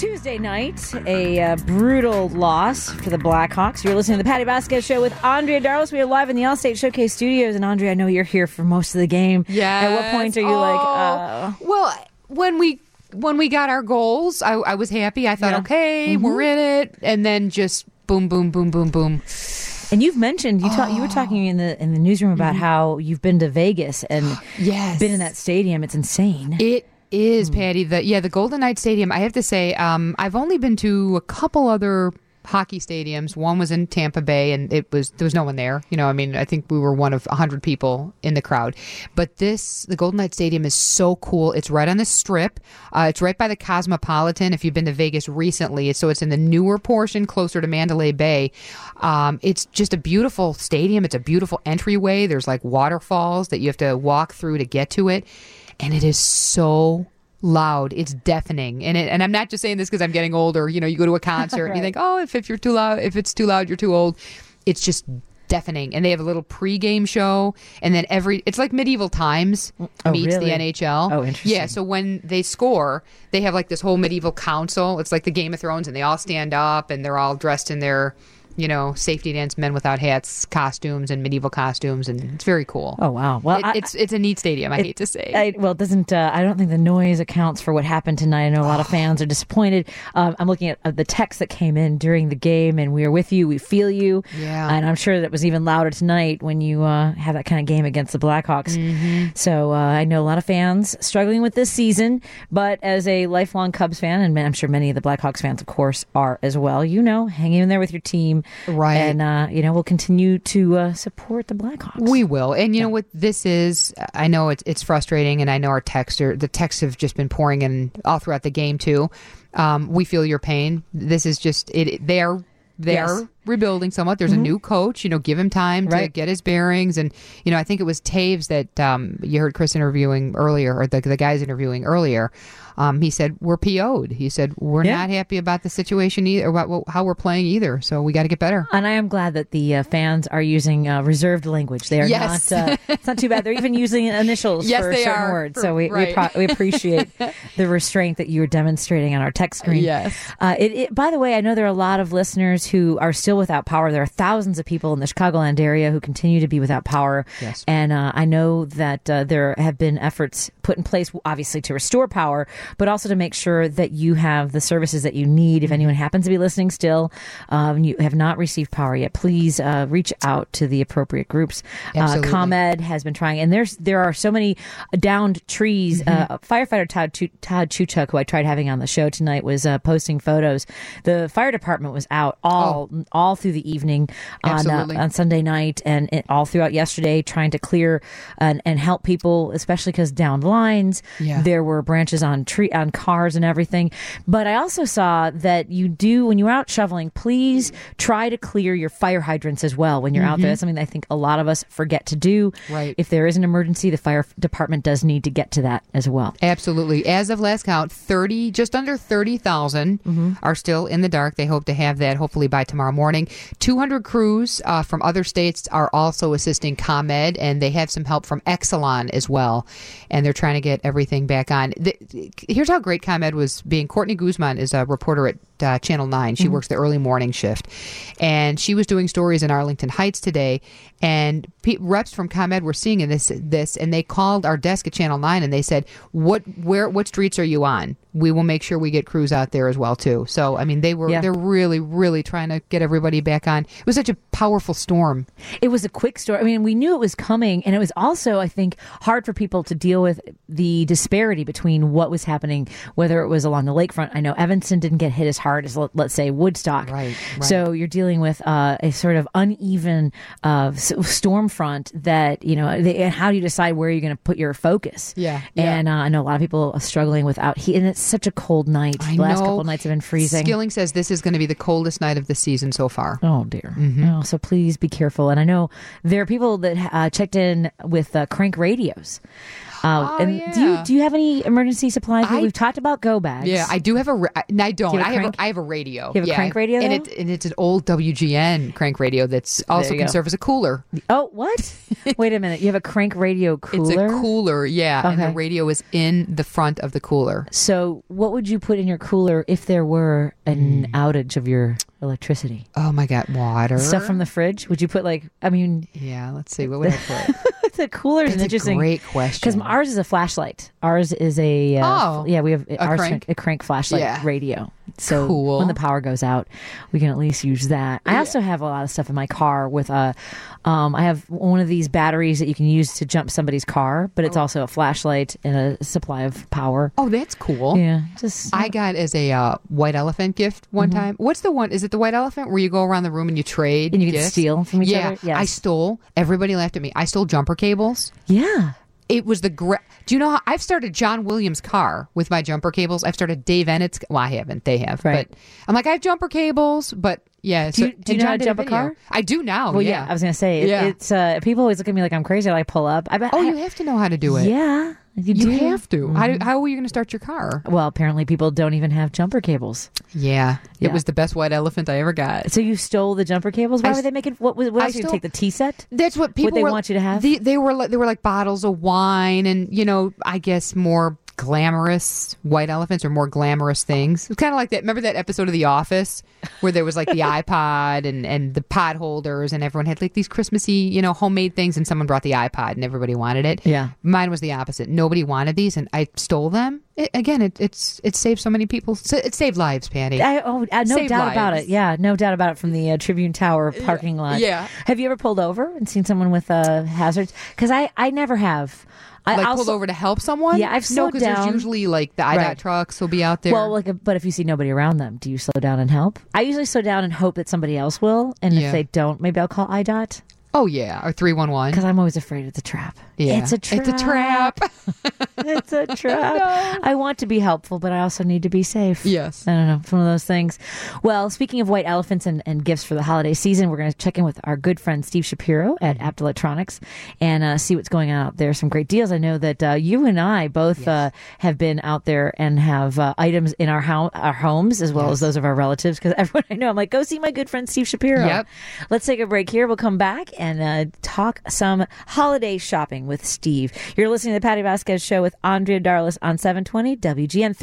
Tuesday night, a brutal loss for the Blackhawks. You're listening to the Patty Vasquez Show with Andrea Darlos. We are live in the Allstate Showcase studios. And Andrea, I know you're here for most of the game. Yes. At what point are you Well, when we got our goals, I was happy. I thought, okay, we're in it. And then just boom, boom, boom, boom, boom. And you've mentioned, you were talking in the newsroom about how you've been to Vegas and been in that stadium. It's insane. It is, Patty. The Golden Knights Stadium. I have to say, I've only been to a couple other hockey stadiums. One was in Tampa Bay, and there was no one there. I think we were one of 100 people in the crowd. But the Golden Knights Stadium is so cool. It's right on the Strip. It's right by the Cosmopolitan. If you've been to Vegas recently, it's in the newer portion, closer to Mandalay Bay. It's just a beautiful stadium. It's a beautiful entryway. There's like waterfalls that you have to walk through to get to it. And it is so loud. It's deafening. And I'm not just saying this because I'm getting older. You go to a concert and you think, if you're too loud, if it's too loud, you're too old. It's just deafening. And they have a little pregame show. And then it's like medieval times meets the NHL. Oh, interesting. Yeah. So when they score, they have like this whole medieval council. It's like the Game of Thrones, and they all stand up and they're all dressed in their safety dance, men without hats, costumes, and medieval costumes, and it's very cool. Oh wow! Well, it's a neat stadium. I hate to say. It doesn't. I don't think the noise accounts for what happened tonight. I know a lot of fans are disappointed. I'm looking at the text that came in during the game, and we are with you. We feel you. Yeah. And I'm sure that it was even louder tonight when you have that kind of game against the Blackhawks. Mm-hmm. So I know a lot of fans struggling with this season, but as a lifelong Cubs fan, and I'm sure many of the Blackhawks fans, of course, are as well. Hang in there with your team. Right. And, we'll continue to support the Blackhawks. We will. And you know what this is? I know it's frustrating, and I know the texts have just been pouring in all throughout the game, too. We feel your pain. This is just it. They are rebuilding somewhat. There's a new coach. Give him time to get his bearings. And, I think it was Taves that you heard Chris interviewing earlier, or the guys interviewing earlier. He said, we're PO'd. He said, we're not happy about the situation either, or about how we're playing either. So we got to get better. And I am glad that the fans are using reserved language. They are not, it's not too bad. They're even using initials for certain words. So we appreciate the restraint that you're demonstrating on our text screen. Yes. By the way, I know there are a lot of listeners who are still without power. There are thousands of people in the Chicagoland area who continue to be without power. Yes. And I know that there have been efforts put in place, obviously, to restore power, but also to make sure that you have the services that you need. If anyone happens to be listening still, and you have not received power yet, please reach out to the appropriate groups. ComEd has been trying, and there are so many downed trees. Firefighter Todd Chuchuk, who I tried having on the show tonight, was posting photos. The fire department was out all through the evening on Sunday night, and all throughout yesterday, trying to clear and help people, especially because downed lines. Yeah. There were branches on cars and everything. But I also saw that when you're out shoveling, please try to clear your fire hydrants as well when you're out there. That's something that I think a lot of us forget to do. Right. If there is an emergency, the fire department does need to get to that as well. Absolutely. As of last count, just under 30,000 are still in the dark. They hope to have that hopefully by tomorrow morning. 200 crews from other states are also assisting ComEd, and they have some help from Exelon as well. And they're trying to get everything back on. Here's how great ComEd was being. Courtney Guzman is a reporter at Channel 9. She works the early morning shift. And she was doing stories in Arlington Heights today. And reps from ComEd were seeing this, and they called our desk at Channel 9, and they said, what streets are you on? We will make sure we get crews out there as well, too. So, they're really, really trying to get everybody back on. It was such a powerful storm. It was a quick storm. We knew it was coming, and it was also, I think, hard for people to deal with the disparity between what was happening, whether it was along the lakefront. I know Evanston didn't get hit as hard as, let's say, Woodstock. Right. So you're dealing with a sort of uneven storm front that, and how do you decide where you're going to put your focus? Yeah. And I know a lot of people are struggling without heat, and it's such a cold night. The last couple of nights have been freezing. Skilling says this is going to be the coldest night of the season so far. Oh, dear. So please be careful. And I know there are people that checked in with crank radios. Do you have any emergency supplies? We've talked about go bags. Yeah, I do have I don't. I have a radio. You have a crank radio, though? And it's an old WGN crank radio that's also can serve as a cooler. Oh, what? Wait a minute. You have a crank radio cooler? It's a cooler, yeah. Okay. And the radio is in the front of the cooler. So So what would you put in your cooler if there were an outage of your electricity? Oh my God, water. Stuff from the fridge? Would you put Yeah, let's see. What would I put? the cooler is an interesting. Great question. Because ours is a flashlight. Ours is a we have a crank flashlight radio. So cool. When the power goes out, we can at least use that. I also have a lot of stuff in my car with I have one of these batteries that you can use to jump somebody's car, but it's also a flashlight and a supply of power. Oh, that's cool. Yeah, I got as a white elephant gift one time. What's the one? Is it the white elephant where you go around the room and you trade and you gifts? can steal from each other? Yeah, I stole. Everybody laughed at me. I stole jumper cables. Yeah. It was do you know how I've started John Williams' car with my jumper cables? I've started Dave Ennett's. Well, I haven't. They have. Right. But I'm like, I have jumper cables, but yeah. Do you know how to jump a car? I do now. Well, yeah. I was going to say, it's people always look at me like I'm crazy. I pull up. You have to know how to do it. Yeah. You have to. How are you going to start your car? Well, apparently people don't even have jumper cables. Yeah. It was the best white elephant I ever got. So you stole the jumper cables? Why were they making? What else did you take? The tea set? That's what people want you to have. They were like bottles of wine, and I guess more glamorous white elephants or more glamorous things. It's kind of like that. Remember that episode of The Office where there was like the iPod and the pod holders, and everyone had like these Christmassy, homemade things, and someone brought the iPod and everybody wanted it. Yeah. Mine was the opposite. Nobody wanted these, and I stole them. It saved so many people. It saved lives, Patty. No doubt about it. Yeah, no doubt about it. From the Tribune Tower parking lot. Yeah. Have you ever pulled over and seen someone with hazards? Because I never have. I pulled over to help someone? Yeah, I've slowed down. There's usually like the IDOT trucks will be out there. Well, but if you see nobody around them, do you slow down and help? I usually slow down and hope that somebody else will. And if they don't, maybe I'll call IDOT. Oh, yeah. Or 311. Because I'm always afraid it's a trap. Yeah. It's a trap. It's a trap. It's a trap. No. I want to be helpful, but I also need to be safe. Yes. I don't know. It's one of those things. Well, speaking of white elephants and gifts for the holiday season, we're going to check in with our good friend Steve Shapiro at Apt Electronics and see what's going on out there. Some great deals. I know that you and I both have been out there and have items in our homes as well as those of our relatives, because everyone I know, I'm like, go see my good friend Steve Shapiro. Yep. Let's take a break here. We'll come back and talk some holiday shopping with Steve. You're listening to the Patty Vasquez Show with Andrea Darlis on 720 WGN.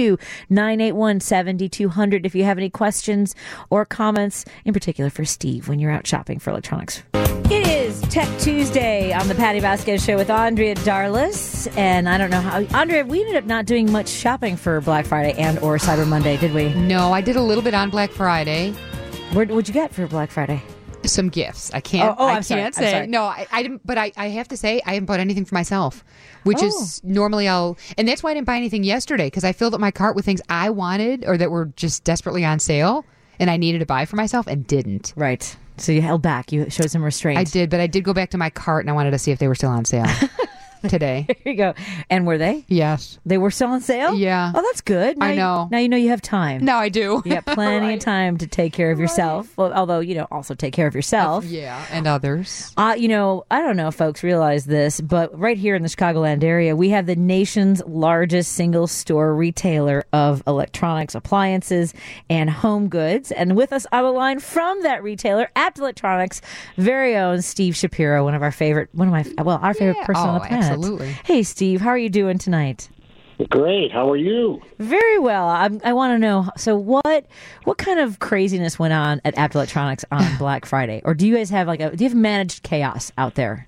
312-981-7200 if you have any questions or comments, in particular for Steve when you're out shopping for electronics. It is Tech Tuesday on the Patty Vasquez Show with Andrea Darlis. And I don't know how... Andrea, we ended up not doing much shopping for Black Friday and or Cyber Monday, did we? No, I did a little bit on Black Friday. What'd you get for Black Friday? Some gifts. I can't. I'm can't sorry. say. No, I didn't. But I have to say I haven't bought anything for myself, which is normally and that's why I didn't buy anything yesterday, because I filled up my cart with things I wanted or that were just desperately on sale, and I needed to buy for myself and didn't. Right. So you held back. You showed some restraint. I did, but I did go back to my cart and I wanted to see if they were still on sale. Today. There you go. And were they? Yes. They were still on sale? Yeah. Oh, that's good. I know. Now you know you have time. Now I do. You got plenty of time to take care of yourself. Well, although, also take care of yourself. Yeah, and others. I don't know if folks realize this, but right here in the Chicagoland area, we have the nation's largest single store retailer of electronics, appliances, and home goods. And with us on the line from that retailer, Apt Electronics, very own Steve Shapiro, our favorite person on the planet. Absolutely. Hey, Steve, how are you doing tonight? Great. How are you? Very well. I want to know, so what kind of craziness went on at Apt Electronics on Black Friday? Or do you guys have do you have managed chaos out there?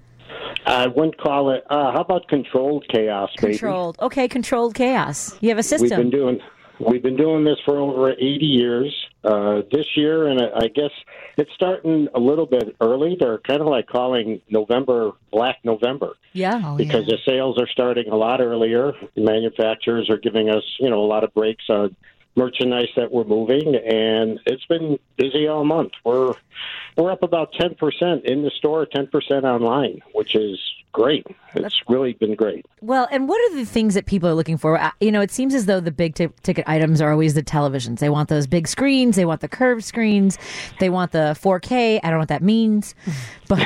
I wouldn't call it, how about controlled chaos, baby? Controlled chaos. You have a system. We've been doing this for over 80 years. This year, and I guess it's starting a little bit early. They're kind of like calling November Black November. Yeah. Because the sales are starting a lot earlier. The manufacturers are giving us, a lot of breaks on merchandise that we're moving, and it's been busy all month. We're up about 10% in the store, 10% online, which is great. It's really been great. Well, and what are the things that people are looking for? It seems as though the big ticket items are always the televisions. They want those big screens. They want the curved screens. They want the 4K. I don't know what that means. But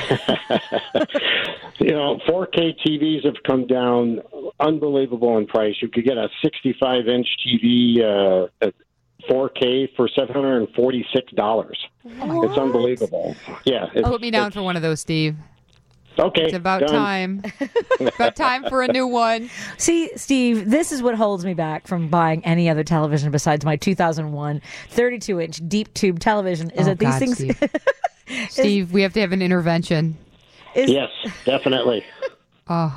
4K TVs have come down unbelievable in price. You could get a 65-inch TV at 4K for $746. It's unbelievable. Yeah. Put me down for one of those, Steve. Okay. It's about done. time. About time for a new one. See, Steve, this is what holds me back from buying any other television besides my 2001 32-inch deep tube television. Is that these God, things? Steve. Steve, we have to have an intervention. Yes, definitely. Oh,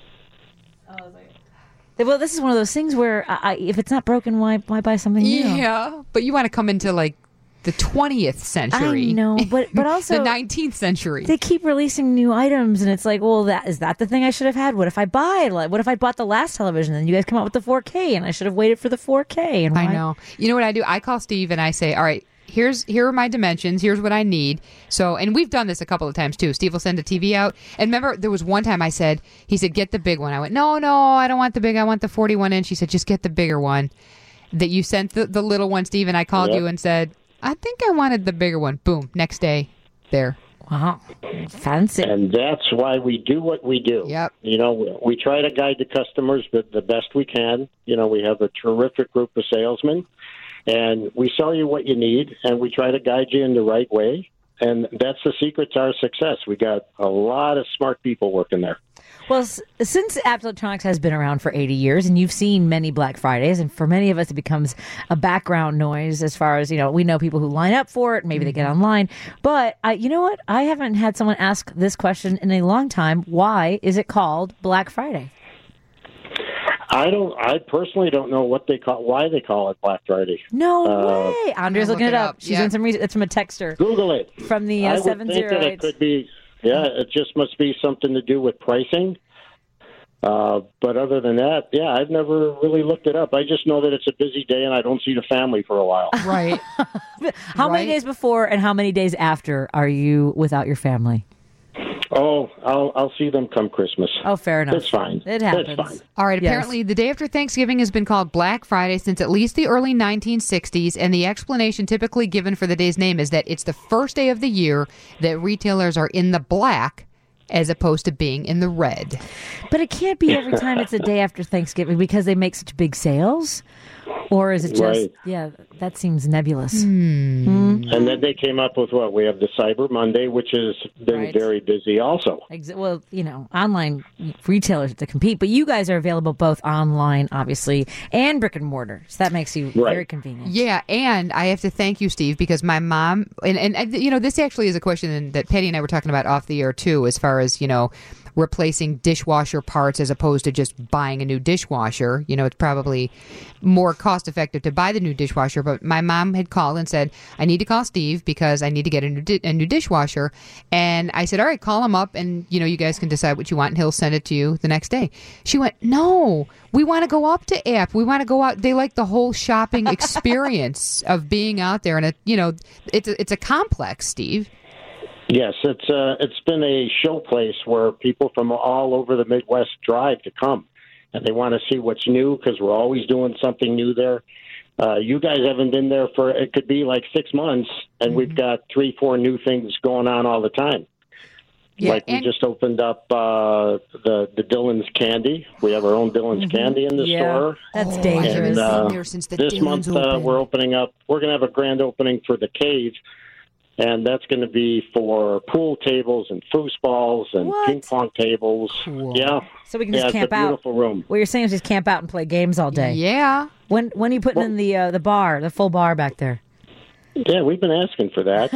Well, this is one of those things where if it's not broken, why buy something new? yeah. But you want to come into like the 20th century. I know, but also the 19th century. they keep releasing new items, and it's like, well, is that the thing I should have had? What if I bought the last television, and you guys come out with the 4K, and I should have waited for the 4K? And I know. You know what I do? I call Steve and I say, all right, here are my dimensions. Here's what I need. So, and we've done this a couple of times too. Steve will send a TV out. And remember, there was one time he said, get the big one. I went, no, I don't want the big. I want the 41 inch. He said, just get the bigger one. That you sent the little one, Steve, and I called you and said, I think I wanted the bigger one. Boom. Next day, there. Wow, fancy. And that's why we do what we do. Yep. You know, we try to guide the customers the best we can. You know, we have a terrific group of salesmen, and we sell you what you need, and we try to guide you in the right way. And that's the secret to our success. We got a lot of smart people working there. Well, since Apt Electronics has been around for 80 years, and you've seen many Black Fridays, and for many of us, it becomes a background noise as far as, we know people who line up for it, maybe they get online. But you know what? I haven't had someone ask this question in a long time. Why is it called Black Friday? I personally don't know why they call it Black Friday. No way. Andrea's looking it up. She's Yeah. doing some research. It's from a texter. Google it. From the I would think that 708. it could be, it just must be something to do with pricing. But other than that, I've never really looked it up. I just know that it's a busy day and I don't see the family for a while. Right. How many days before and how many days after are you without your family? Oh, I'll see them come Christmas. Oh, fair enough. It's fine. It happens. It's fine. All right. Yes. Apparently, the day after Thanksgiving has been called Black Friday since at least the early 1960s, and the explanation typically given for the day's name is that it's the first day of the year that retailers are in the black as opposed to being in the red. But it can't be every time it's a day after Thanksgiving because they make such big sales. Or is it just, Right. that seems nebulous. And then they came up with what? We have the Cyber Monday, which has been Right. very busy also. Well, online retailers have to compete, but you guys are available both online, obviously, and brick and mortar. So that makes you very convenient. Yeah, and I have to thank you, Steve, because my mom, and this actually is a question that Patty and I were talking about off the air, too, as far as, replacing dishwasher parts as opposed to just buying a new dishwasher. It's probably more cost effective to buy the new dishwasher. But my mom had called and said, I need to call Steve because I need to get a new dishwasher. And I said, all right, call him up and, you guys can decide what you want and he'll send it to you the next day. She went, no, we want to go up to App. We want to go out. They like the whole shopping experience of being out there. And, it's a complex, Steve. Yes, it's been a show place where people from all over the Midwest drive to come, and they want to see what's new because we're always doing something new there. You guys haven't been there for, it could be like 6 months, and we've got 3-4 new things going on all the time. Yeah, we just opened up the Dillon's Candy. We have our own Dillon's Candy in the store. That's dangerous. I've been there since the This Dillon's month opened. we're opening up. We're going to have a grand opening for the Cave. And that's going to be for pool tables and foosballs and ping pong tables. Cool. Yeah. So we can just camp it's a out. beautiful room. What you're saying is just camp out and play games all day. Yeah. When are you putting in the bar, the full bar back there? Yeah, we've been asking for that.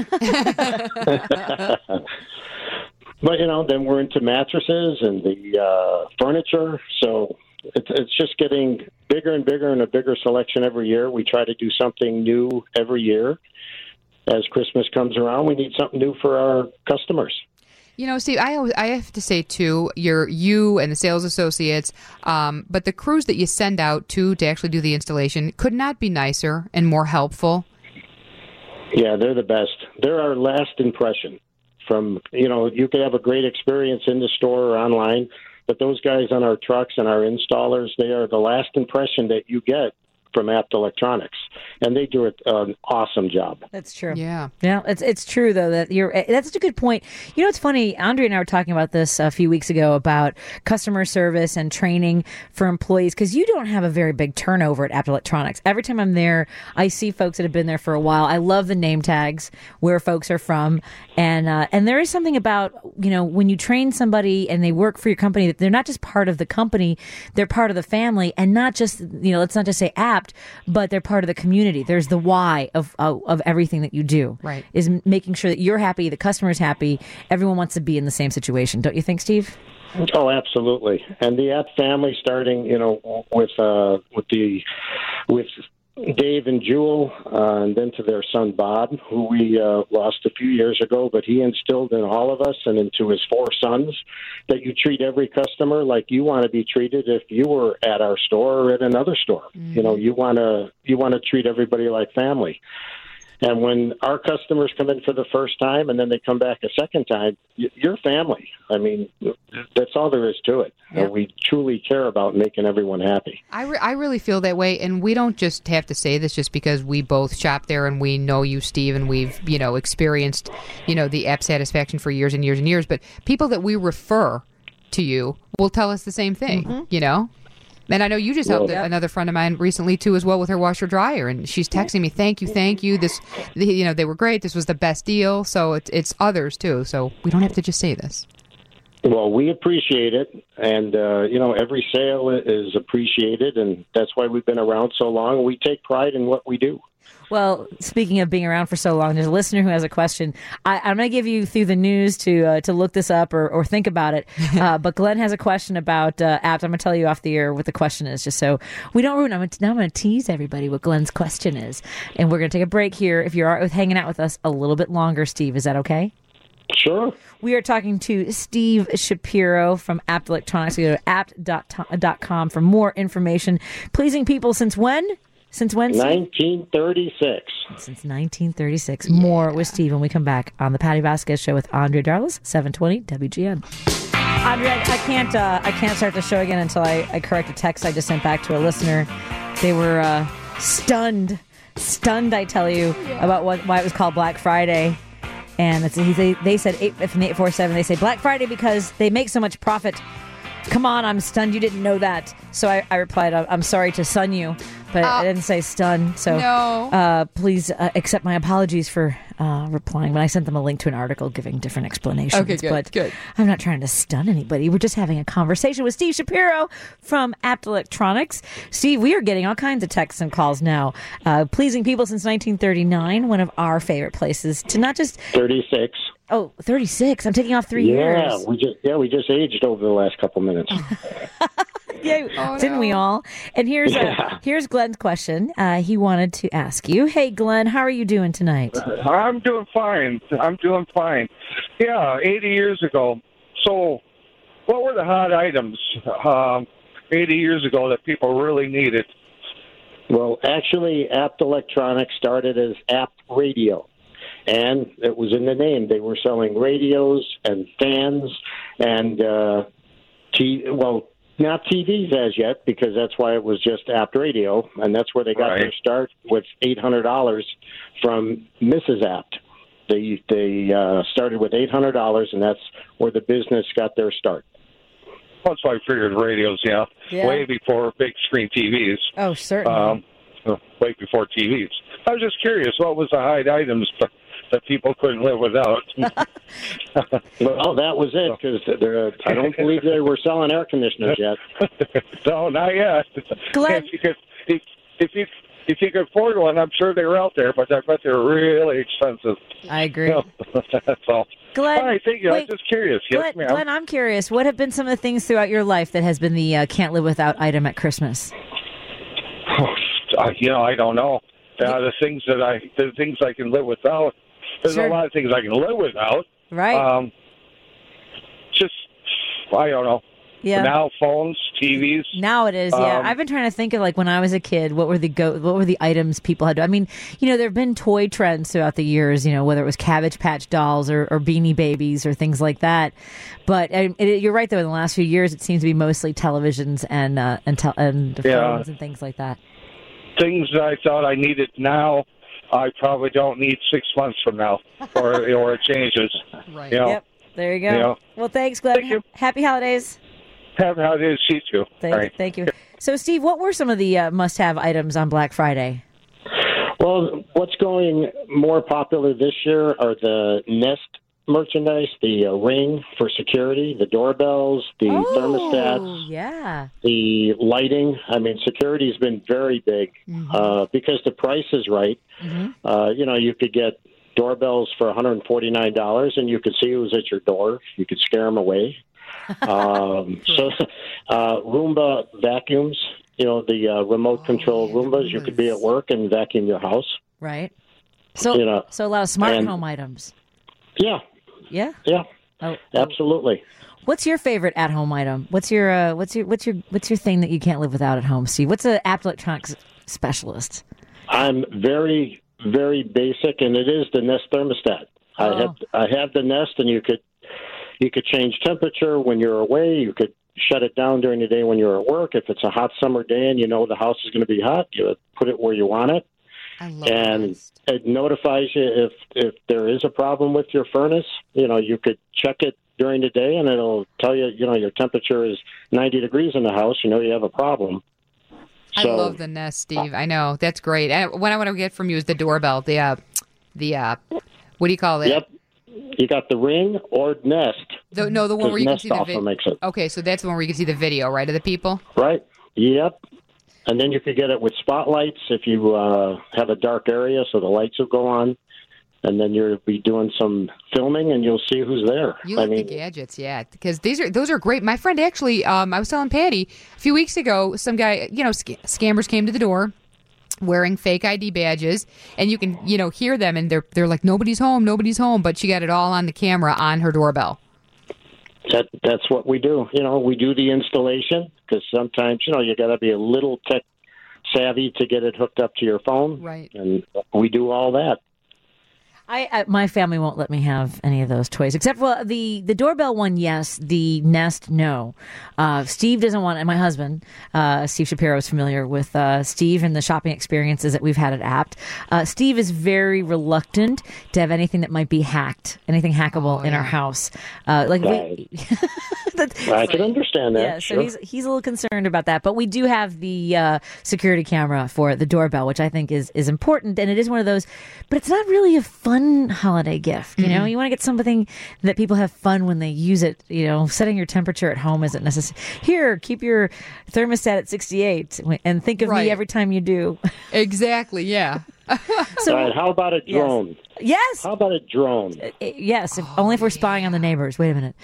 But, then we're into mattresses and the furniture. So it's just getting bigger and bigger and a bigger selection every year. We try to do something new every year. As Christmas comes around, we need something new for our customers. Steve, I have to say, too, you and the sales associates, but the crews that you send out to actually do the installation could not be nicer and more helpful. Yeah, they're the best. They're our last impression. You could have a great experience in the store or online, but those guys on our trucks and our installers, they are the last impression that you get from Apt Electronics. and they do an awesome job. That's true. Yeah. Yeah, it's true though that that's such a good point. You know, it's funny. Andre and I were talking about this a few weeks ago about customer service and training for employees, because you don't have a very big turnover at Apt Electronics. Every time I'm there, I see folks that have been there for a while. I love the name tags where folks are from, and there is something about, you know, when you train somebody and they work for your company, that they're not just part of the company, they're part of the family, and not just, you know, let's not just say Apt, but they're part of the community. There's the why of everything that you do. Right. Is making sure that you're happy, the customer's happy, everyone wants to be in the same situation. Don't you think, Steve? Oh, absolutely. And the Apt family, starting, you know, with Dave and Jewel, and then to their son Bob, who we lost a few years ago, but he instilled in all of us and into his 4 sons that you treat every customer like you want to be treated if you were at our store or at another store. Mm-hmm. You know, you want to treat everybody like family. And when our customers come in for the first time and then they come back a second time, you're family. I mean, that's all there is to it. Yep. We truly care about making everyone happy. I really feel that way, and we don't just have to say this just because we both shop there and we know you, Steve, and we've, you know, experienced, you know, the Apt satisfaction for years and years and years, but people that we refer to you will tell us the same thing, you know? And I know you just helped another friend of mine recently, too, as well, with her washer dryer. And she's texting me, thank you. This, you know, they were great. This was the best deal. So it's others, too. So we don't have to just say this. Well, we appreciate it. And, you know, every sale is appreciated. And that's why we've been around so long. We take pride in what we do. Well, speaking of being around for so long, there's a listener who has a question. I'm going to give you through the news to look this up or think about it. But Glenn has a question about Apt. I'm going to tell you off the air what the question is, just so we don't ruin it. Now I'm going to tease everybody what Glenn's question is. And we're going to take a break here. If you're hanging out with us a little bit longer, Steve, is that okay? Sure. We are talking to Steve Shapiro from Apt Electronics. You go to apt.com for more information. Pleasing people since when? Since when, Steve? 1936. Since 1936. More with Steve when we come back on the Patty Vasquez Show with Andre Darlis, 720 WGN. Andre, I can't start the show again until I correct a text I just sent back to a listener. They were stunned, I tell you, about why it was called Black Friday. And they said, from the 847, they say Black Friday because they make so much profit. Come on, I'm stunned you didn't know that. So I replied, I'm sorry to stun you, but I didn't say stun. So no. Please accept my apologies for replying. But I sent them a link to an article giving different explanations. Okay, good, but good. I'm not trying to stun anybody. We're just having a conversation with Steve Shapiro from Apt Electronics. Steve, we are getting all kinds of texts and calls now. Pleasing people since 1939, one of our favorite places to not just... 36. Oh, 36. I'm taking off 3 years. We just aged over the last couple minutes. Didn't we all? And here's Glenn's question. He wanted to ask you, hey, Glenn, how are you doing tonight? I'm doing fine. Yeah, 80 years ago. So what were the hot items 80 years ago that people really needed? Well, actually, Apt Electronics started as Apt Radio. And it was in the name. They were selling radios and fans and, not TVs as yet, because that's why it was just Apt Radio. And that's where they got their start with $800 from Mrs. Apt. They started with $800, and that's where the business got their start. That's why I figured radios, way before big screen TVs. Oh, certainly. Way before TVs. I was just curious, what was the hot items that people couldn't live without? Well, that was it, because I don't believe they were selling air conditioners yet. No, not yet. Glenn? If you could afford one, I'm sure they were out there, but I bet they're really expensive. I agree. That's all. Glenn, all right, thank you. I'm just curious. Yes, ma'am. Glenn, I'm curious. What have been some of the things throughout your life that has been the can't live without item at Christmas? I don't know. The things I can live without. There's a lot of things I can live without. Right. I don't know. Yeah. Now phones, TVs. Now it is. Yeah. I've been trying to think of, like, when I was a kid, what were the items people had to, I mean, there have been toy trends throughout the years, whether it was Cabbage Patch dolls or Beanie Babies or things like that. But you're right, though, in the last few years, it seems to be mostly televisions and phones and things like that. things that I thought I needed now, I probably don't need 6 months from now, or it changes. Right. You know? Yep. There you go. Yeah. Well, thanks, Glenn. Thank you. Happy holidays. Happy holidays to you too. Thank All you. right. Thank you. So, Steve, what were some of the must-have items on Black Friday? Well, what's going more popular this year are the Nest merchandise, the ring for security, the doorbells, the thermostats, yeah. the lighting. I mean, security's been very big because the price is right. You know, you could get doorbells for $149, and you could see who's at your door. You could scare them away. So, Roomba vacuums. You know, the remote control Roombas. You could be at work and vacuum your house. Right. So, You know, so a lot of smart and- home items. Yeah, Yeah. yeah, Oh, absolutely. what's your favorite at-home item? What's your thing that you can't live without at home, Steve? What's an Apple Electronics specialist? I'm very, very basic, and it is the Nest thermostat. Oh. I have the Nest, and you could change temperature when you're away. You could shut it down during the day when you're at work. If it's a hot summer day and you know the house is going to be hot, you put it where you want it. I love And this. it notifies you if there is a problem with your furnace. You know, you could check it during the day, and it'll tell you, you know, your temperature is 90 degrees in the house. You know you have a problem. I So- love the Nest, Steve. I know. That's great. And what I want to get from you is the doorbell. The what do you call it? Yep. You got the Ring or Nest. The one Because where you can Nest see the also video. makes it. Okay, so that's the one where you can see the video, right, of the people? Right. Yep. And then you could get it with spotlights if you have a dark area, so the lights will go on. And then you'll be doing some filming, and you'll see who's there. You like the gadgets, yeah, because those are great. My friend actually, I was telling Patty a few weeks ago, some guy, you know, scammers came to the door wearing fake ID badges, and you can, you know, hear them, and they're like, nobody's home, but she got it all on the camera on her doorbell. That's what we do. You know, we do the installation because sometimes, you know, you got to be a little tech savvy to get it hooked up to your phone. Right. And we do all that. My family won't let me have any of those toys, except for the doorbell one. Yes, the Nest. No, Steve doesn't want. And my husband, Steve Shapiro, is familiar with Steve and the shopping experiences that we've had at Apt. Steve is very reluctant to have anything that might be hacked, anything hackable in our house. Right. I can understand that. Yeah, sure. so he's a little concerned about that. But we do have the security camera for the doorbell, which I think is important, and it is one of those. But it's not really a fun holiday gift. You know, you want to get something that people have fun when they use it. You know, setting your temperature at home isn't necessary. Here, keep your thermostat at 68, and think of me every time you do. Exactly. Yeah. So, All right, how about a drone? Yes. How about a drone? Yes, only if we're spying on the neighbors. Wait a minute.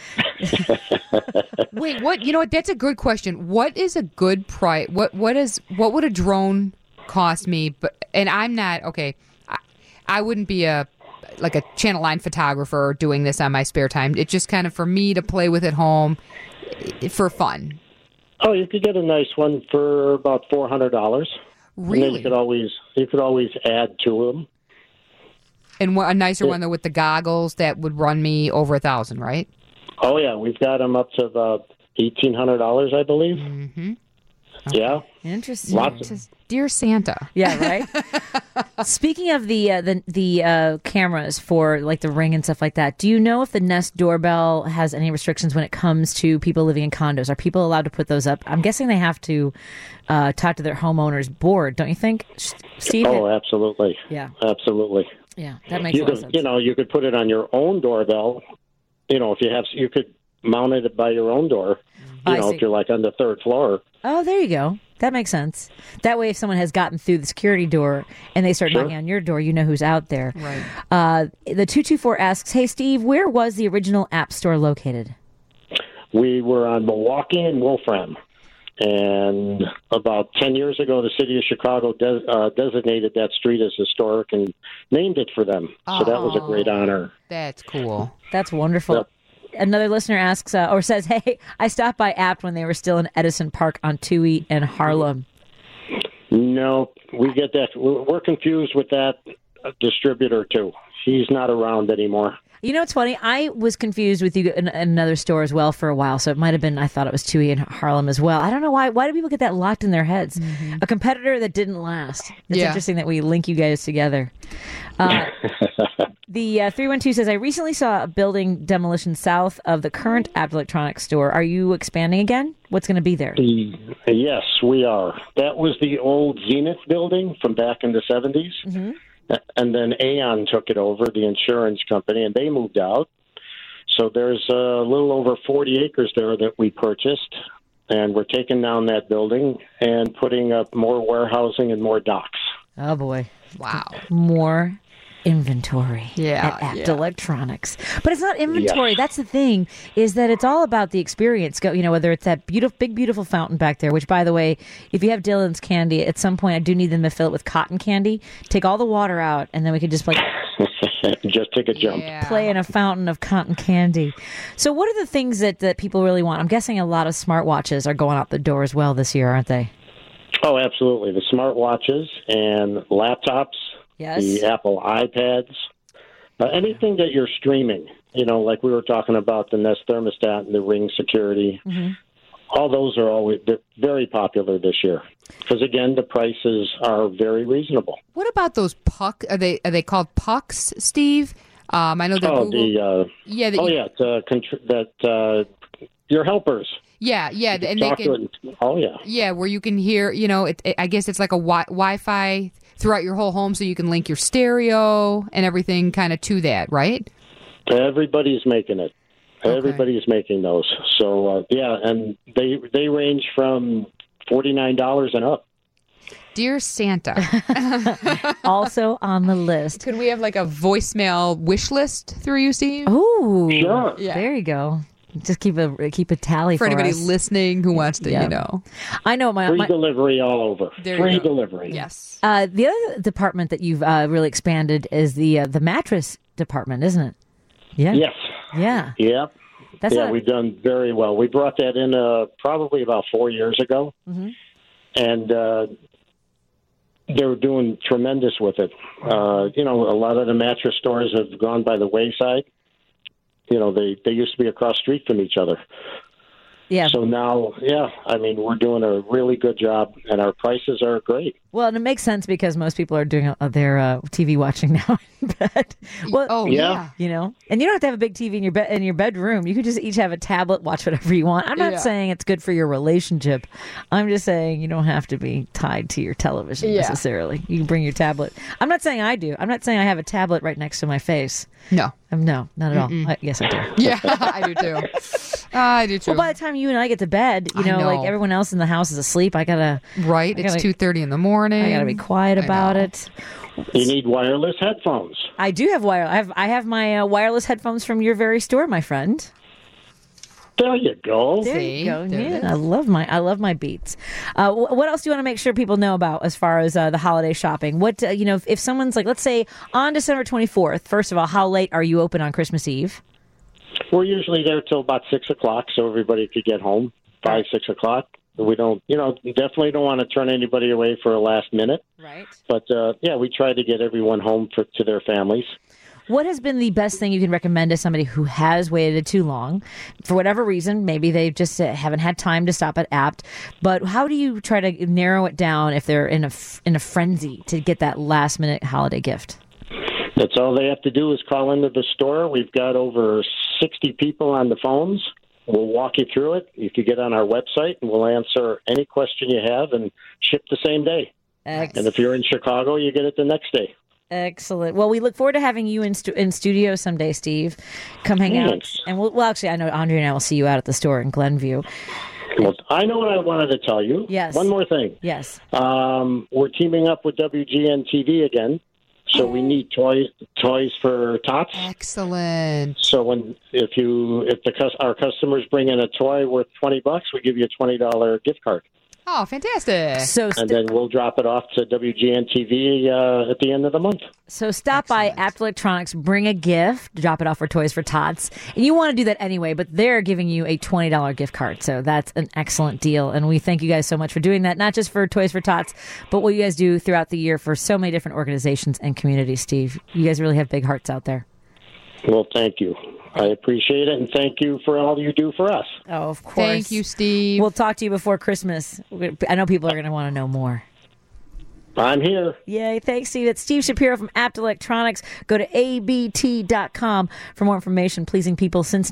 Wait, what? You know what? That's a good question. What is a good price? What would a drone cost me? But I'm not okay. I wouldn't be a Channel 9 photographer doing this on my spare time. It's just kind of for me to play with at home for fun. Oh, you could get a nice one for about $400. Really? And then you could always add to them. And a nicer one though with the goggles that would run me over $1,000, right? Oh yeah, we've got them up to about $1,800, I believe. Mm-hmm. Okay. Yeah. Interesting. Lots of, Dear Santa. Yeah, right. Speaking of the cameras for like the Ring and stuff like that, do you know if the Nest doorbell has any restrictions when it comes to people living in condos? Are people allowed to put those up? I'm guessing they have to talk to their homeowner's board, don't you think, Steve? Oh, absolutely. Yeah. Absolutely. Yeah, that makes a lot of sense. You know, you could put it on your own doorbell. You know, you could mount it by your own door. You know, if you're like on the third floor. Oh, there you go. That makes sense. That way, if someone has gotten through the security door and they start knocking on your door, you know who's out there. Right. The 224 asks, hey, Steve, where was the original App Store located? We were on Milwaukee and Wolfram. And about 10 years ago, the city of Chicago designated that street as historic and named it for them. So that was a great honor. That's cool. That's wonderful. Yep. Another listener asks or says, hey, I stopped by Apt when they were still in Edison Park on Touhy and Harlem. No, we get that. We're confused with that distributor, too. He's not around anymore. You know, it's funny. I was confused with you in another store as well for a while, so it might have been. I thought it was Tui in Harlem as well. I don't know why. Why do people get that locked in their heads? A competitor that didn't last. It's interesting that we link you guys together. The 312 says, I recently saw a building demolition south of the current Abt Electronics store. Are you expanding again? What's going to be there? Yes, we are. That was the old Zenith building from back in the 70s. Mm-hmm. And then Aon took it over, the insurance company, and they moved out. So there's a little over 40 acres there that we purchased, and we're taking down that building and putting up more warehousing and more docks. Oh, boy. Wow. More inventory Yeah, at Abt yeah. Electronics. But it's not inventory. Yes. That's the thing, is that it's all about the experience. You know, whether it's that big, beautiful fountain back there, which, by the way, if you have Dylan's candy, at some point I do need them to fill it with cotton candy. Take all the water out, and then we could just Just take a jump. Yeah. play in a fountain of cotton candy. So what are the things that people really want? I'm guessing a lot of smartwatches are going out the door as well this year, aren't they? Oh, absolutely. The smartwatches and laptops, Yes. the Apple iPads, anything that you're streaming, you know, like we were talking about the Nest thermostat and the Ring security. Mm-hmm. All those are they're very popular this year because, again, the prices are very reasonable. What about those puck? Are they called pucks, Steve? I know they're Google. Your helpers. Yeah, and they can. Yeah, where you can hear. You know, I guess it's like a Wi-Fi throughout your whole home, so you can link your stereo and everything kind of to that, right? Everybody's making it. Okay. Everybody's making those. So and they range from $49 and up. Dear Santa, Also on the list. could we have like a voicemail wish list through you, Steve? Ooh, Sure. Yeah. There you go. Just keep a tally For anybody us. listening who wants to, Yeah. you know. I know Free delivery all over. There you Free go. delivery. Yes. the other department that you've really expanded is the mattress department, isn't it? Yeah. Yes. Yeah. Yep. That's Yeah, not, we've done very well. We brought that in probably about 4 years ago, and they're doing tremendous with it. You know, a lot of the mattress stores have gone by the wayside. You know, they used to be across the street from each other. yeah. So now, I mean, we're doing a really good job, and our prices are great. Well, and it makes sense because most people are doing their TV watching now in bed. Well, Oh, Yeah. yeah. you know, and you don't have to have a big TV in your bedroom. You could just each have a tablet, watch whatever you want. I'm not Yeah. saying it's good for your relationship. I'm just saying you don't have to be tied to your television Yeah. necessarily. You can bring your tablet. I'm not saying I do. I'm not saying I have a tablet right next to my face. No. No, not at all. Yes, I do. Yeah, I do too. I do too. Well, by the time you and I get to bed, you I know, like know. everyone else in the house is asleep. I gotta Right? It's gotta- 2:30 in the morning. I gotta be quiet about know. it. You need wireless headphones. I do have I have my wireless headphones from your very store, my friend. There you go. There See? you go. There it Yeah, is. I love my Beats. What else do you want to make sure people know about as far as the holiday shopping? What you know, if someone's like, let's say on December 24th. First of all, how late are you open on Christmas Eve? We're usually there till about 6 o'clock, so everybody could get home by 6 o'clock. We don't, definitely don't want to turn anybody away for a last minute. Right. But, we try to get everyone home to their families. What has been the best thing you can recommend to somebody who has waited too long for whatever reason? Maybe they just haven't had time to stop at Abt. But how do you try to narrow it down if they're in a frenzy to get that last minute holiday gift? That's all they have to do is call into the store. We've got over 60 people on the phones. We'll walk you through it. You can get on our website, and we'll answer any question you have and ship the same day. And if you're in Chicago, you get it the next day. Excellent. Well, we look forward to having you in studio someday, Steve. Come hang out. Thanks. And well, actually, I know Andre and I will see you out at the store in Glenview. Well, I know what I wanted to tell you. Yes. One more thing. Yes. We're teaming up with WGN TV again, so we need toys for tots. Excellent. So our customers bring in a toy worth $20, we give you a $20 gift card, Oh, fantastic. So and then we'll drop it off to WGN TV at the end of the month. So stop by Abt Electronics, bring a gift, drop it off for Toys for Tots. And you want to do that anyway, but they're giving you a $20 gift card. So that's an excellent deal. And we thank you guys so much for doing that, not just for Toys for Tots, but what you guys do throughout the year for so many different organizations and communities, Steve. You guys really have big hearts out there. Well, thank you. I appreciate it, and thank you for all you do for us. Oh, of course. Thank you, Steve. We'll talk to you before Christmas. I know people are going to want to know more. I'm here. Yay. Thanks, Steve. It's Steve Shapiro from Apt Electronics. Go to abt.com for more information. Pleasing people since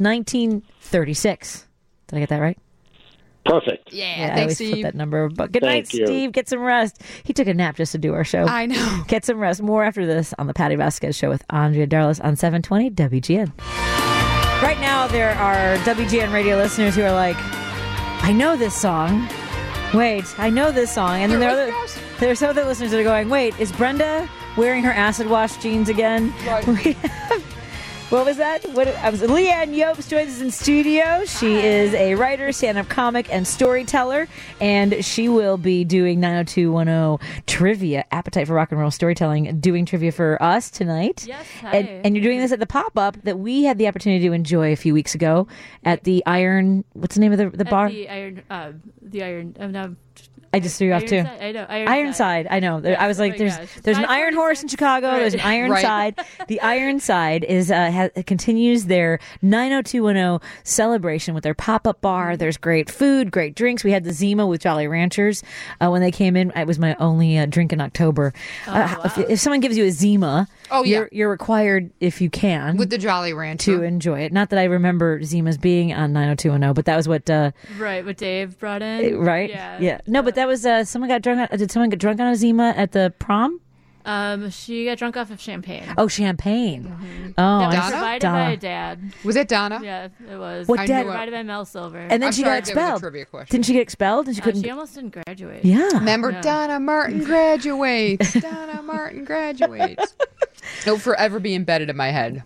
1936. Did I get that right? Perfect. yeah, I thanks, always Steve. put that number. But good night, Thank you. Steve. Get some rest. He took a nap just to do our show. I know. Get some rest. More after this on the Patty Vasquez Show with Andrea Darlis on 720 WGN. Right now, there are WGN radio listeners who are like, I know this song. Wait, I know this song. And then there's other listeners that are going, wait, is Brenda wearing her acid wash jeans again? Right. We have, what was that? Leanne Yopes joins us in studio. She is a writer, stand-up comic, and storyteller, and she will be doing 90210 trivia, Appetite for Rock and Roll Storytelling, doing trivia for us tonight. Yes, hi. And you're doing this at the pop-up that we had the opportunity to enjoy a few weeks ago at the Iron, what's the name of the bar? The Iron. No, I just threw you off too. Ironside? I know. Ironside. I know. I was like, my there's gosh. there's an Iron Horse in Chicago. Right. There's an Right. Ironside. The Ironside is continues their 90210 celebration with their pop up bar. There's great food, great drinks. We had the Zima with Jolly Ranchers when they came in. It was my only drink in October. If someone gives you a Zima, Oh, yeah. you're required, if you can, With the Jolly Rancher. to enjoy it. Not that I remember Zimas being on 90210, but that was what. Right, what Dave brought in. Right? Yeah. No, but that was someone got drunk. Did someone get drunk on a Zima at the prom? She got drunk off of champagne. Oh, champagne. Oh, That was Donna? provided Donna. by Dad. Was it Donna? Yeah, it was. What I dad? knew it. Provided by Mel Silver. And then I'm she sorry, got that was a expelled. trivia question. Didn't she get expelled? And she couldn't. she almost didn't graduate. Yeah. Remember, Yeah. Donna Martin graduates. Donna Martin graduates. It'll forever be embedded in my head.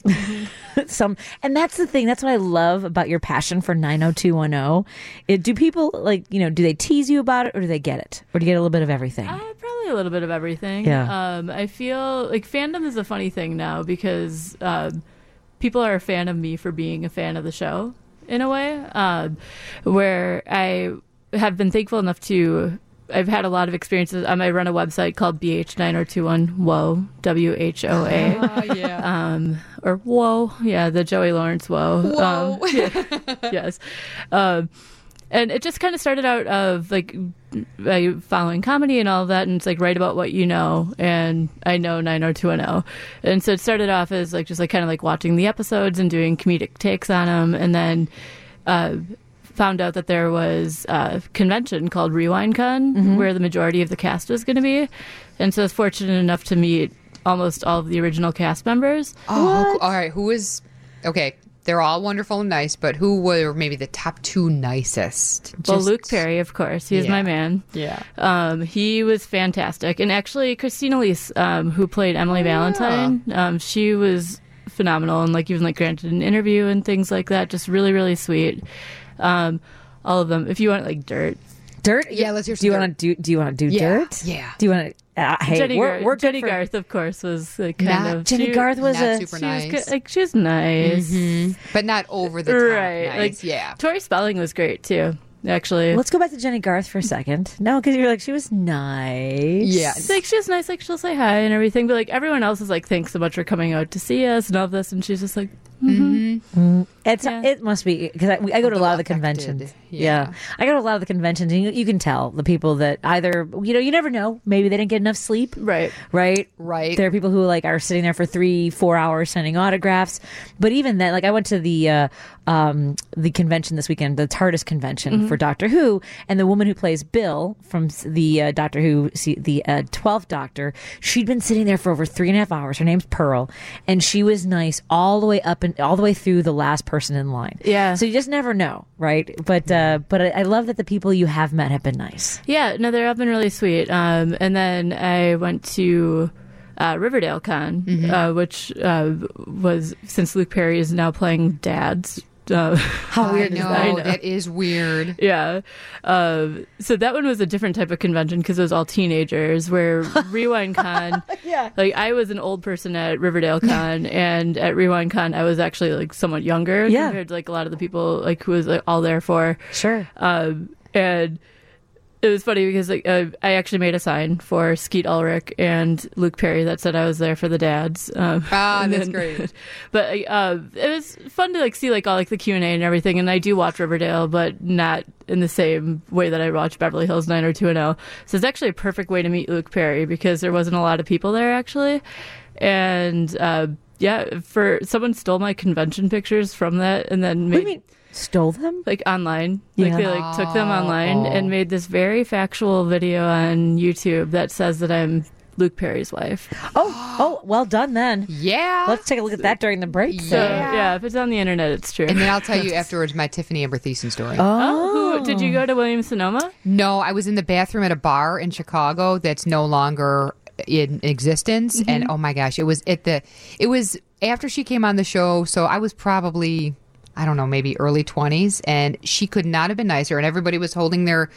And that's the thing. That's what I love about your passion for 90210. Do people do they tease you about it, or do they get it, or do you get a little bit of everything? Probably a little bit of everything. Yeah. I feel like fandom is a funny thing now because people are a fan of me for being a fan of the show in a way, where I have been thankful enough to. I've had a lot of experiences. I run a website called BH9021 Whoa, WHOA. Oh, yeah. Or Whoa, yeah, the Joey Lawrence Whoa. Whoa. Yes. And it just kind of started out of following comedy and all of that, and it's write about what you know, and I know 90210. And so it started off as kind of watching the episodes and doing comedic takes on them, and then found out that there was a convention called RewindCon where the majority of the cast was going to be, and so I was fortunate enough to meet almost all of the original cast members. Oh, all right. Who is... Okay, they're all wonderful and nice, but who were maybe the top two nicest? Well, Luke Perry, of course. He's my man. Yeah. He was fantastic. And actually, Christina Elise, who played Emily Valentine, she was phenomenal and even granted an interview and things like that. Just really, really sweet. All of them. If you want dirt. Dirt? Yeah, let's hear some Do you dirt. want to do? Do you want to do Yeah. dirt? Yeah. Do you want to? Hey, Jenny, we're Jenny good for- Garth, of course, was kind Not of. Jenny Garth was Not a. super She was nice. good, she was nice. But not over the top Right. nice. Yeah. Tori Spelling was great, too, actually. Let's go back to Jenny Garth for a second. No, because you're she was nice. Yeah. She was nice, she'll say hi and everything, but everyone else is thanks so much for coming out to see us and all of this, and she's just It must be because I go to a lot of the affected. conventions. Yeah. I go to a lot of the conventions, and you can tell the people that either you never know. Maybe they didn't get enough sleep. right. Right. There are people who are sitting there for 3-4 hours signing autographs. But even then, I went to the convention this weekend, the TARDIS convention for Doctor Who, and the woman who plays Bill from the Doctor Who, the 12th Doctor, she'd been sitting there for over 3.5 hours. Her name's Pearl, and she was nice all the way up and all the way through the last person in line. Yeah. So you just never know, right? But I love that the people you have met have been nice. Yeah, no, they've been really sweet. And then I went to Riverdale Con, which was, since Luke Perry is now playing dads. How weird is that? I know. That is weird. Yeah. So that one was a different type of convention because it was all teenagers, where Rewind Con, Yeah. I was an old person at Riverdale Con, and at Rewind Con, I was actually somewhat younger compared to a lot of the people who was all there for. Sure. And it was funny because like I actually made a sign for Skeet Ulrich and Luke Perry that said I was there for the dads. That's great. But it was fun to like see like all like the Q&A and everything. And I do watch Riverdale, but not in the same way that I watch Beverly Hills 90210. So it's actually a perfect way to meet Luke Perry because there wasn't a lot of people there actually. And for someone stole my convention pictures from that and then made. What do you mean? Stole them? Like online. Like Yeah. they like took them online and made this very factual video on YouTube that says that I'm Luke Perry's wife. Oh, well done then. Yeah. Let's take a look at that during the break. So Yeah. yeah, if it's on the internet, it's true. And then I'll tell you afterwards my Tiffany Amber Thiessen story. who did you go to Williams Sonoma? No, I was in the bathroom at a bar in Chicago that's no longer in existence, and oh my gosh, it was after she came on the show, so I was probably, I don't know, maybe early 20s, and she could not have been nicer, and everybody was holding their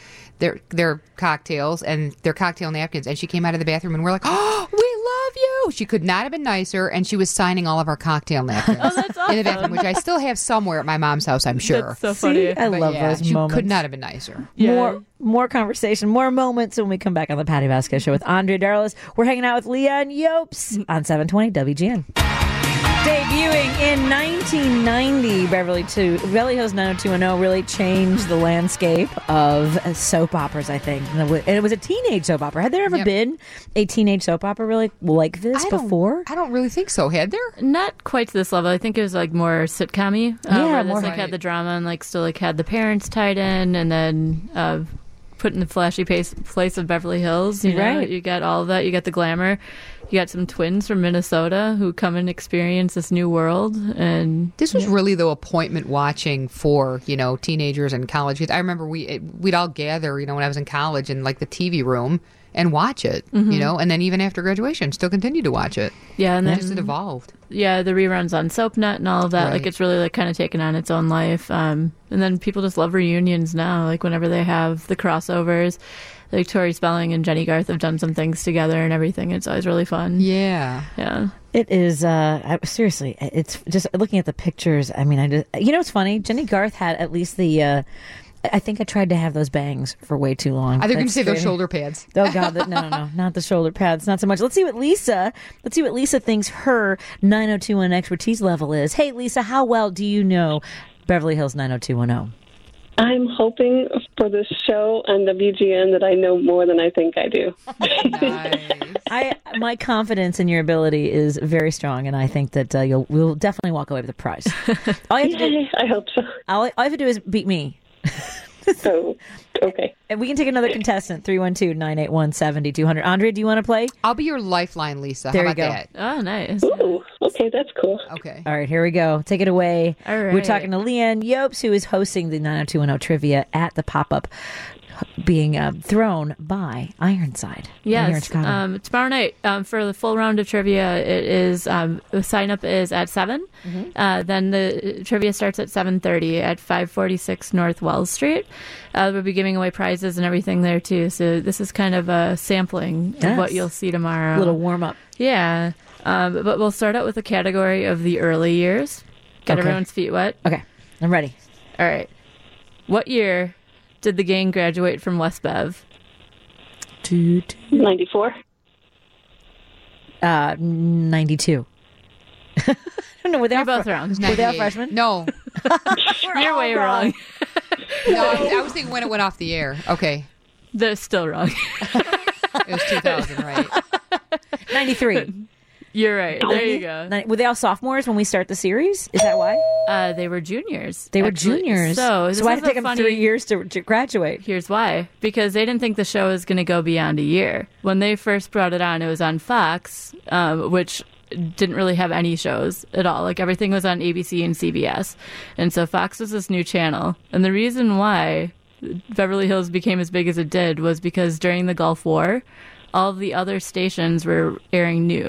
cocktails and their cocktail napkins, and she came out of the bathroom and we're like, oh, we love you. She could not have been nicer, and she was signing all of our cocktail napkins Oh, that's awesome. in the bathroom, which I still have somewhere at my mom's house, I'm sure. That's so funny. See, I But love yeah, those she moments. could not have been nicer. Yeah. More conversation, more moments when we come back on the Patty Vasquez Show with Andrea Darlis. We're hanging out with Leah and Yopes on 720 WGN. Debuting in 1990, Beverly Hills 90210 really changed the landscape of soap operas, I think. And it was a teenage soap opera. Had there ever Yep. been a teenage soap opera really like this before? I don't really think so. Had there? Not quite to this level. I think it was like more sitcom-y. Yeah, where more this like right. had the drama and like still like had the parents tied in, and then put in the flashy place of Beverly Hills. You know, Right. you got all of that. You got the glamour. You got some twins from Minnesota who come and experience this new world. And This was really though appointment watching for teenagers and college kids. I remember we'd all gather when I was in college in like the TV room and watch it, and then even after graduation, still continue to watch it. yeah, and It then just evolved. yeah, the reruns on SoapNet and all of that. Like Right. it's really like kind of taken on its own life. And then people just love reunions now. Like whenever they have the crossovers, like Tori Spelling and Jenny Garth have done some things together and everything. It's always really fun. Yeah. Yeah. It is, seriously, it's just looking at the pictures. I mean, it's funny. Jenny Garth had at least the, I think I tried to have those bangs for way too long. I think going to That's say those crazy. shoulder pads. Oh God, no, not the shoulder pads, not so much. Let's see what Lisa thinks her 90210 expertise level is. Hey, Lisa, how well do you know Beverly Hills 90210? I'm hoping for this show on WGN that I know more than I think I do. Nice. My confidence in your ability is very strong, and I think that we'll definitely walk away with a prize. All you have to do, Yay, I hope so. all you have to do is beat me. So, okay. And we can take another contestant, 312-981-7200. Andrea, do you want to play? I'll be your lifeline, Lisa. There How you about go. that? Oh, nice. Ooh, okay, that's cool. Okay. All right, here we go. Take it away. All We're right. talking to Leanne Yopes, who is hosting the 90210 trivia at the pop-up, being thrown by Ironside. Here in Yes. Chicago. Tomorrow night for the full round of trivia, it is the sign up is at 7. Then the trivia starts at 7:30 at 546 North Wells Street. We'll be giving away prizes and everything there too. So this is kind of a sampling of what Yes. you'll see tomorrow. Little warm-up. Yeah. But we'll start out with the category of the early years. Get Okay. everyone's feet wet. Okay, I'm ready. All right. What year did the gang graduate from West Bev? 94. 92. I don't know. Were they You're all both fr- wrong. Were they all 98. freshmen? No. You're way wrong. No, I was thinking when it went off the air. Okay. They're still wrong. It was 2000, right? 93. You're right. There you go. Were they all sophomores when we start the series? Is that why? They were juniors. They were actually. juniors. So this why is did it take a them funny- 3 years to graduate? Here's why. Because they didn't think the show was going to go beyond a year. When they first brought it on on Fox, which didn't really have any shows at all. Like everything was on ABC and CBS. And so Fox was this new channel. And the reason why Beverly Hills became as big as it did was because during the Gulf War, all of the other stations were airing news.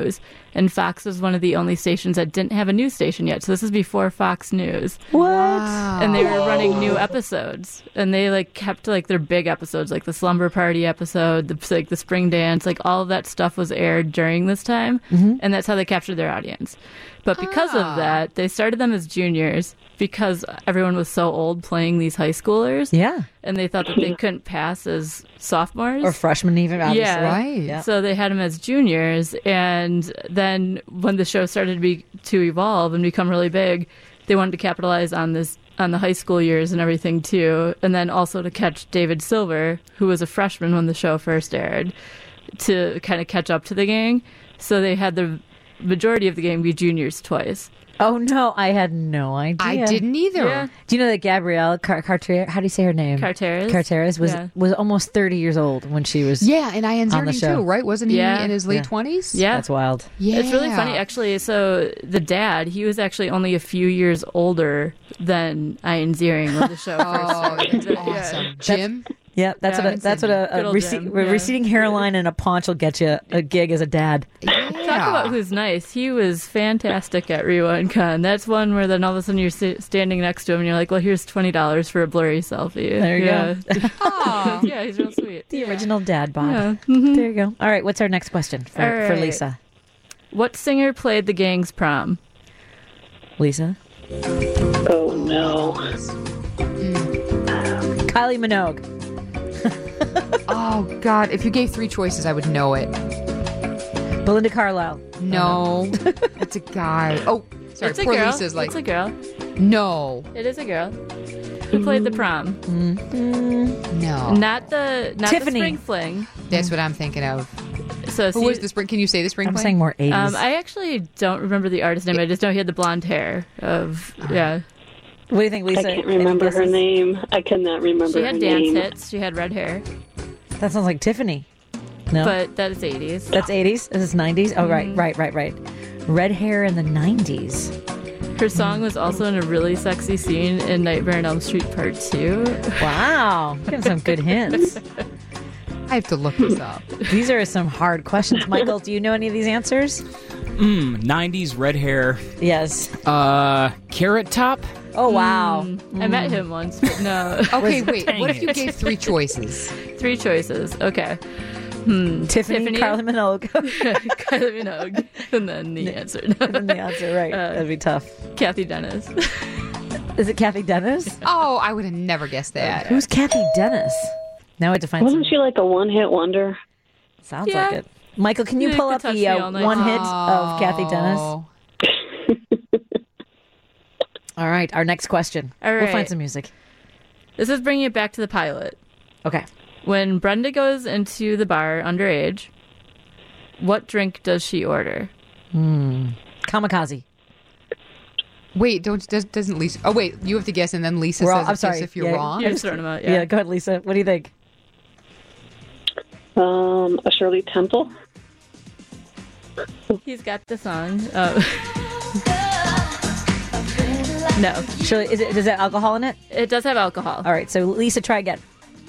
and Fox was one of the only stations that didn't have a news station yet. So this is before Fox News. What? And they were running new episodes, and they like kept like their big episodes, like the slumber party episode, the spring dance, like all of that stuff was aired during this time, and that's how they captured their audience. But because of that, they started them as juniors because everyone was so old playing these high schoolers. Yeah. And they thought that they couldn't pass as sophomores. Or freshmen even, obviously. Yeah. Right. Yeah. So they had them as juniors, and then when the show started to evolve and become really big, they wanted to capitalize on the high school years and everything too, and then also to catch David Silver, who was a freshman when the show first aired, to kind of catch up to the gang. So they had the majority of the gang be juniors twice. Oh, no. I had no idea. I didn't either. Yeah. Do you know that Gabrielle Cartier, how do you say her name? Carteris was almost 30 years old when she was Yeah, and Ian on the Ziering show. too, right? Wasn't he Yeah. in his late Yeah. 20s? Yeah. That's wild. Yeah. It's really funny, actually. So the dad, he was actually only a few years older than Ian Ziering when the show first Oh, started. that's awesome. Jim? Yeah, that's Yeah, what good a old Jim, yeah. receding hairline and a paunch will get you a gig as a dad. Talk about who's nice. He was fantastic at Rewind Con. That's one where then all of a sudden you're standing next to him and you're like, well, here's $20 for a blurry selfie. There you go. Aw. Yeah, he's real sweet. The original dad bod. Yeah. Mhm. There you go. All right, what's our next question for All right. Lisa? What singer played the gang's prom? Lisa? Oh, no. Kylie Minogue. Oh, God. If you gave 3 choices, I would know it. Belinda Carlisle. No. It's a guy. Oh, sorry. It's a Poor girl. Lisa's like, It's a girl. no. It is a girl. Who played the prom? No. Not the Tiffany. Spring Fling. That's what I'm thinking of. So Who was the spring? Can you say the spring I'm play? saying more 80s. I actually don't remember the artist name. I just know he had the blonde hair. Yeah. What do you think, Lisa? I can't remember Any her guesses? name. I cannot remember She her had dance name. hits. She had red hair. That sounds like Tiffany. No? But that is 80s. That's 80s? This is 90s? Oh, right. Red hair in the 90s. Her song was also in a really sexy scene in Nightmare on Elm Street Part 2. Wow. Getting some good hints. I have to look this up. These are some hard questions. Michael, do you know any of these answers? 90s red hair. Yes. Carrot Top. Oh, wow. I met him once, but no. Okay, wait. Dang What if you it. gave 3 choices? 3 choices. Okay. Tiffany, Carly Minogue. Kylie Minogue. And then the answer. And then the answer, right. That'd be tough. Kathy Dennis. Is it Kathy Dennis? Oh, I would have never guessed that. Who's Kathy Dennis? Now I have to find Wasn't some. she like a one-hit wonder? Sounds Yeah. like it. Michael, can you You pull could up touch the me all night. one hit of Kathy Dennis? Oh. All right, our next question. All We'll find right. some music. This is bringing it back to the pilot. Okay. When Brenda goes into the bar underage, what drink does she order? Kamikaze. Wait, doesn't Lisa? Oh, wait, you have to guess, and then Lisa We're all- says I'm it sorry. as if you're Yeah, wrong. You're just throwing them out. Yeah. Go ahead, Lisa. What do you think? A Shirley Temple? He's got the song. No, Shirley, does it have alcohol in it? it does have alcohol. All right, so Lisa, try again.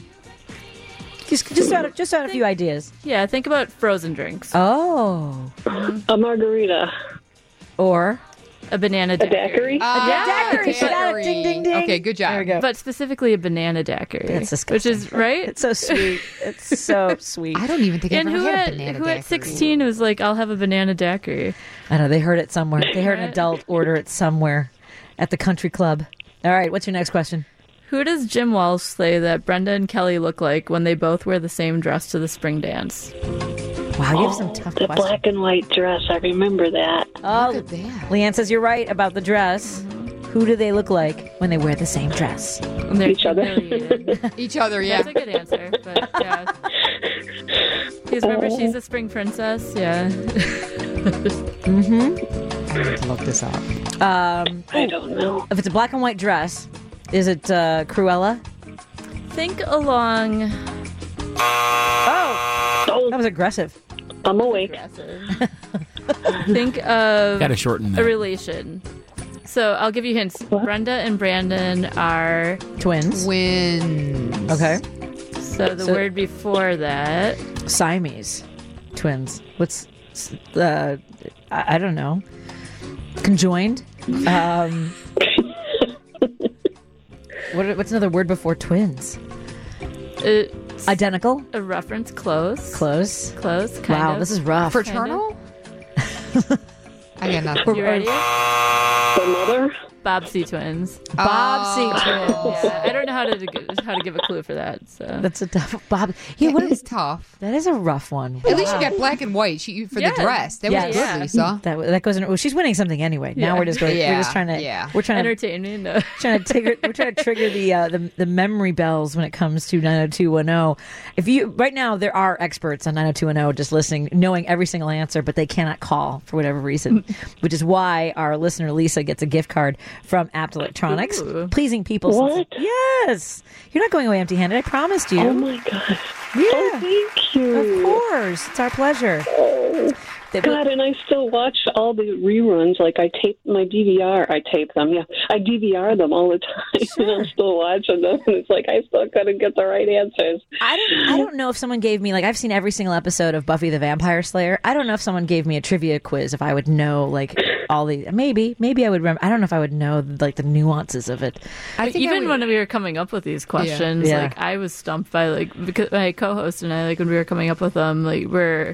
Just out a few ideas. Yeah, think about frozen drinks. Oh. A margarita? Or A banana A daiquiri. daiquiri? daiquiri. She got it. Ding, ding, ding. Okay, good job. There we go. But specifically a banana daiquiri. That's Which disgusting. is, right? It's so sweet. It's so sweet. I don't even think And I've who ever had at, a banana who at daiquiri. 16 was like, I'll have a banana daiquiri. I know, they heard it somewhere. They heard an adult order it somewhere at the country club. All right, what's your next question? Who does Jim Walsh say that Brenda and Kelly look like when they both wear the same dress to the spring dance? Wow, you have some tough The questions. black and white dress. I remember that. Oh, Look at that. Leanne says you're right about the dress. Who do they look like when they wear the same dress? When they're Each other. humiliated. Each other, yeah. That's a good answer, but yeah. Because remember, she's a spring princess. Yeah. I need to look this up. I don't know. If it's a black and white dress, is it Cruella? Think along. Oh, Oh, that was aggressive. I'm awake. Think of Gotta shorten a that. relation. So I'll give you hints. Brenda and Brandon are. Twins. Twins. Okay. So the So- word before that. Siamese twins. What's I don't know, conjoined. What's another word before twins? It's Identical. a reference. Close. Close. Close. Kind Wow, of. this is rough. Fraternal? I got nothing. You ready? The mother? Bobbsey twins. Bobbsey twins. Yeah, I don't know how to give a clue for that. So That's a tough Bob. Yeah, what It's is tough. that? Is a rough one. At least you got black and white for Yeah. the dress. That Yes. was good, Yeah. Lisa. That goes in. Well, she's winning something anyway. Now Yeah. we're just going. Yeah. We're just trying to. Yeah. We're trying to. entertaining. No. Trying to trigger, we're trying to trigger the memory bells when it comes to 90210. If you right now there are experts on 90210 just listening, knowing every single answer, but they cannot call for whatever reason, which is why our listener Lisa gets a gift card from Apt Electronics, Ooh. pleasing people. What? Yes, you're not going away empty-handed. I promised you. Oh my God. Yeah, Oh, thank you. of course, it's our pleasure. Oh, That- God, and I still watch all the reruns. Like I tape my DVR. I tape them. Yeah, I DVR them all the time, and I'm still watching them. And it's like I still couldn't get the right answers. I don't know if someone gave me, like, I've seen every single episode of Buffy the Vampire Slayer. I don't know if someone gave me a trivia quiz if I would know, like, all the maybe I would remember. I don't know if I would know, like, the nuances of it. I think Even when we were coming up with these questions, Yeah. like I was stumped by because my co-host and I, like when we were coming up with them, like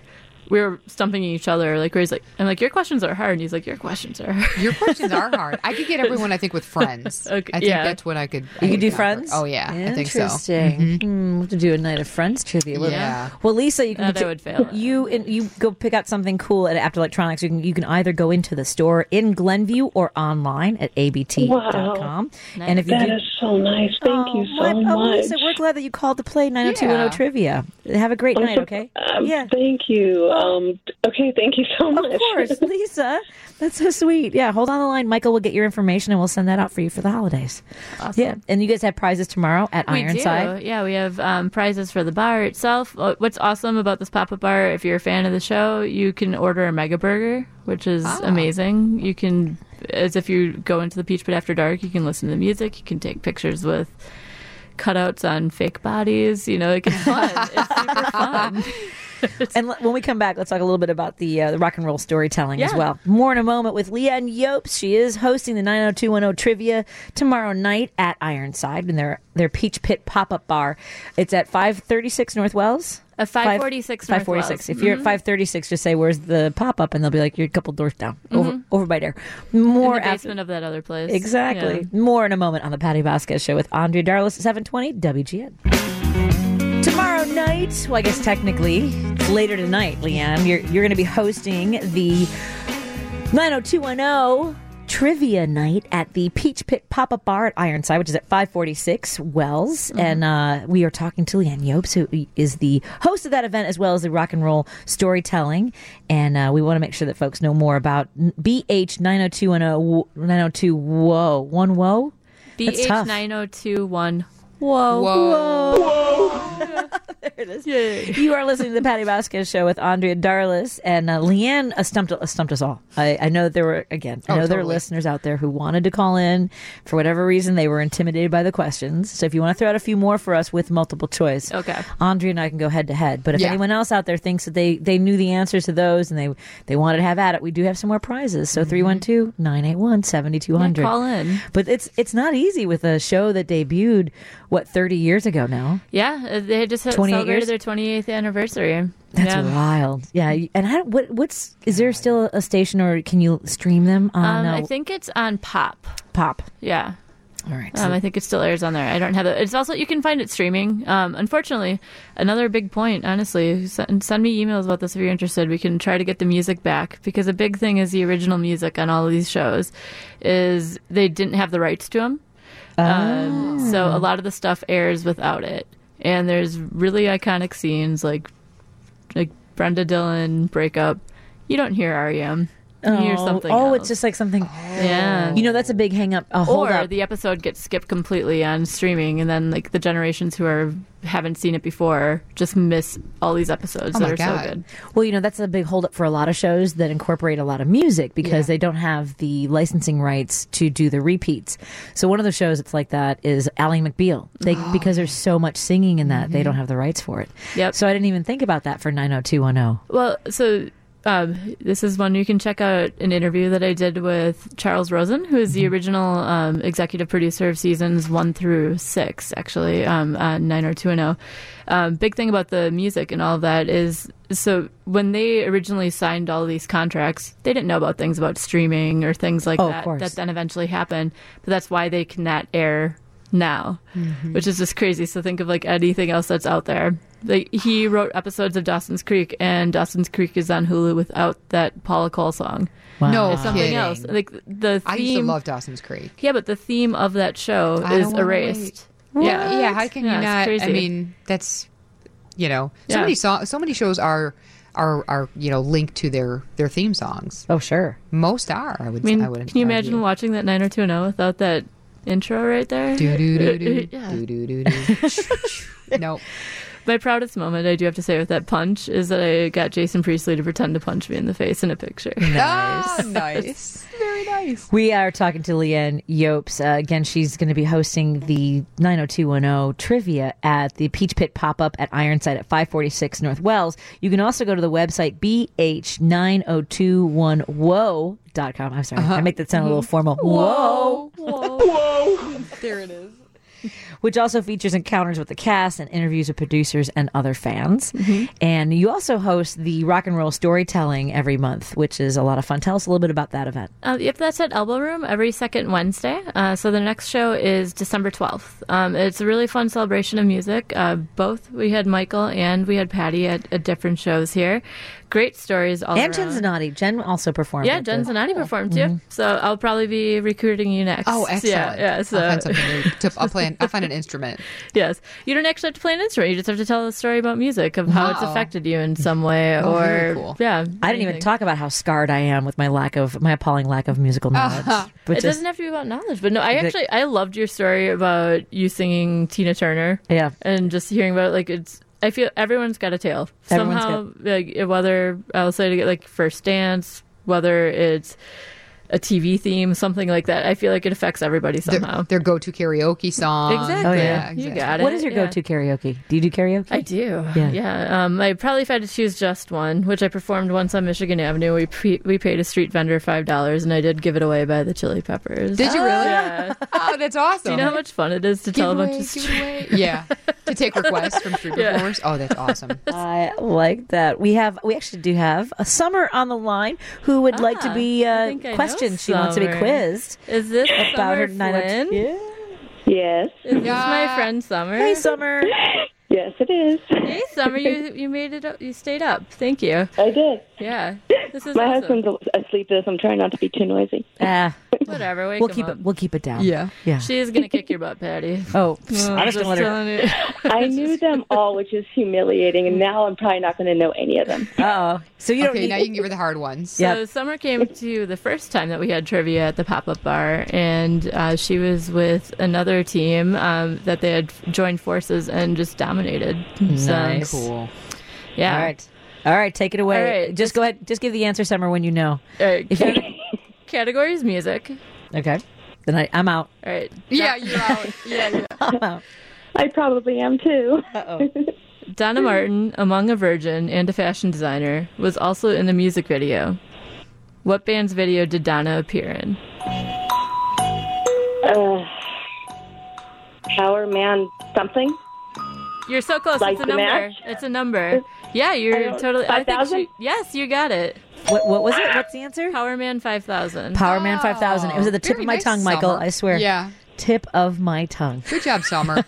we were stumping each other. Like Ray's like, I'm like, your questions are hard, and he's like, your questions are hard. your questions are hard. I could get everyone. I think with friends. Okay, I think yeah. that's what I could. You I could do conquer. Friends? Oh yeah, I think so. Interesting. We'll have to do a night of Friends trivia. Yeah. Well, Lisa, you can That I would fail at. you go pick out something cool at Apt Electronics. You can either go into the store in Glenview or online at abt.com. And if you That do, is so nice. Thank you so much. Lisa, we're glad that you called to play 90210 Yeah. trivia. Have a great night, okay? Yeah. Thank you. Okay, thank you so much. Of course, Lisa. That's so sweet. Yeah, hold on the line. Michael will get your information and we'll send that out for you for the holidays. Awesome. Yeah, and you guys have prizes tomorrow at We Ironside. do. Yeah, we have prizes for the bar itself. What's awesome about this pop-up bar, if you're a fan of the show, you can order a mega burger, which is amazing. You can, as if you go into the Peach Pit after dark, you can listen to the music. You can take pictures with cutouts on fake bodies. You know, like it's fun. It's super fun. And when we come back, let's talk a little bit about the rock and roll storytelling as Yeah. well. More in a moment with Leanne Yopes. She is hosting the 90210 trivia tomorrow night at Ironside in their Peach Pit pop-up bar. It's at 536 North Wells. 546 North 546. Wells. If you're at 536, just say, where's the pop-up? And they'll be like, you're a couple doors down. Over by there. More In the after. basement of that other place. Exactly. Yeah. More in a moment on the Patty Vasquez Show with Andrea Darlis at 720 WGN. Tomorrow night, well, I guess technically it's later tonight, Leanne. You're going to be hosting the 90210 trivia night at the Peach Pit pop-up bar at Ironside, which is at 546 Wells. And we are talking to Leanne Yopes, who is the host of that event, as well as the rock and roll storytelling. And we want to make sure that folks know more about BH 90210 902 Whoa. One Whoa? That's tough. BH9021. Whoa. Whoa. There it is. Yay. You are listening to the Patty Vasquez Show with Andrea Darlis, and Leanne stumped us all. I know that there were, again, I know there are totally. listeners out there who wanted to call in. For whatever reason, they were intimidated by the questions. So if you want to throw out a few more for us with multiple choice, Okay. Andrea and I can go head to head. But if Yeah. anyone else out there thinks that they knew the answers to those and they wanted to have at it, we do have some more prizes. So 312-981-7200. Call in. But it's not easy with a show that debuted, 30 years ago now? Yeah, they had just 28 celebrated years? their 28th anniversary. That's yeah. wild. Yeah. And is there still a station, or can you stream them on I think it's on Pop. Pop? Yeah. All right. I think it still airs on there. I don't have it. It's also, you can find it streaming. Unfortunately, another big point, honestly, send me emails about this if you're interested. We can try to get the music back, because a big thing is the original music on all of these shows is they didn't have the rights to them. So a lot of the stuff airs without it. And there's really iconic scenes like Brenda Dillon breakup. You don't hear REM. You hear something else. it's just like something. Yeah. That's a big hang up. Hold Or up. the episode gets skipped completely on streaming, and then like the generations who haven't seen it before just miss all these episodes Oh that my are God. so good. Well, that's a big holdup for a lot of shows that incorporate a lot of music, because Yeah. they don't have the licensing rights to do the repeats. So one of the shows that's like that is Ally McBeal. Because there's so much singing in that, they don't have the rights for it. Yep. So I didn't even think about that for 90210. Well, so this is one you can check out an interview that I did with Charles Rosen, who is the original executive producer of seasons 1 through 6, actually, on 90210. Big thing about the music and all of that is, so when they originally signed all of these contracts, they didn't know about things about streaming or things like Of that course. that then eventually happened. But that's why they cannot air now, which is just crazy. So think of like anything else that's out there. Like he wrote episodes of Dawson's Creek, and Dawson's Creek is on Hulu without that Paula Cole song. Wow. No, It's something kidding. else. Like the theme. I used to love Dawson's Creek. Yeah, but the theme of that show I is don't wanna erased. Yeah, yeah. How can you Yeah, it's not? crazy. I mean, that's so Yeah. many shows are linked to their theme songs. Oh, sure. Most are. I would. I mean, I would can you imagine argue. watching that 90210 without that intro right there? Do-do-do-do, Yeah. do-do-do-do. No. My proudest moment, I do have to say, with that punch is that I got Jason Priestley to pretend to punch me in the face in a picture. Ah, nice. Very nice. We are talking to Leanne Yopes. Again, she's going to be hosting the 90210 trivia at the Peach Pit pop-up at Ironside at 546 North Wells. You can also go to the website bh9021whoa.com. I'm sorry, I make that sound a little formal. Whoa. There it is. Which also features encounters with the cast and interviews with producers and other fans. And you also host the Rock and Roll Storytelling every month, which is a lot of fun. Tell us a little bit about that event. Yep, that's at Elbow Room every second Wednesday. So the next show is December 12th. It's a really fun celebration of music. Both we had Michael and we had Patty at different shows here. Great stories all And around. Jen Zanotti. Jen also performed. Yeah, at Jen the- Zanotti performed too. So I'll probably be recruiting you next. Oh, excellent. Yeah. So I'll find something new. I'll find an instrument. yes, you don't actually have to play an instrument. You just have to tell a story about music of how it's Wow. affected you in some way, Oh, or very cool. yeah. I didn't even anything. talk about how scarred I am with my appalling lack of musical knowledge. But It just- doesn't have to be about knowledge, but no, I loved your story about you singing Tina Turner. Yeah. And just hearing about it, like I feel everyone's got a tale Everyone's somehow. Like whether I'll say to get like First Dance, whether it's a TV theme, something like that. I feel like it affects everybody somehow. Their go-to karaoke song. Exactly. Oh, yeah. You got it. What is your Yeah. go-to karaoke? Do you do karaoke? I do. Yeah. Yeah. I probably if I had to choose just one, which I performed once on Michigan Avenue. We paid a street vendor $5, and I did give it away by the Chili Peppers. Did you really? Yeah. Oh, that's awesome. Do you know how much fun it is to tell a bunch of street? Yeah. To take requests from street Yeah. performers. Oh, that's awesome. I like that. We actually do have a Summer on the line who would like to be I think I know questioned. She wants to be Summer. quizzed Is this about Summer her Flynn? 902. Yes. Is this Yeah. my friend Summer? Hey, Summer. Yes, it is. Hey, Summer, you made it up. You stayed up. Thank you. I did. Yeah. This is My awesome. husband's asleep, so I'm trying not to be too noisy. Whatever. Wake We'll him keep up. it. We'll keep it down. Yeah. Yeah. She's gonna kick your butt, Patty. Oh, Oh, I was just gonna let her. telling you. I knew them all, which is humiliating, and now I'm probably not going to know any of them. Oh, so you don't Okay, need. now you can give her the hard ones. So Yep. Summer came to the first time that we had trivia at the pop-up bar, and she was with another team that they had joined forces and just dominated. Nice. Cool. Yeah. All right, take it away. All right, just go ahead. Just give the answer, Summer, when you know. All right. If you, Category is music. okay, then I'm out. All right. Yeah, you're out. Yeah. I'm out. I probably am too. Uh-oh. Donna Martin, among a virgin and a fashion designer, was also in the music video. What band's video did Donna appear in? Power Man something? You're so close. Like it's a the number. match? It's a number. Yeah, you're totally. I think 5,000? yes, you got it. What was it? What's the answer? Power Man 5000. Power Man 5000. It was at the tip Very of my nice, tongue, Michael. Summer. I swear. Yeah. Tip of my tongue. Good job, Summer.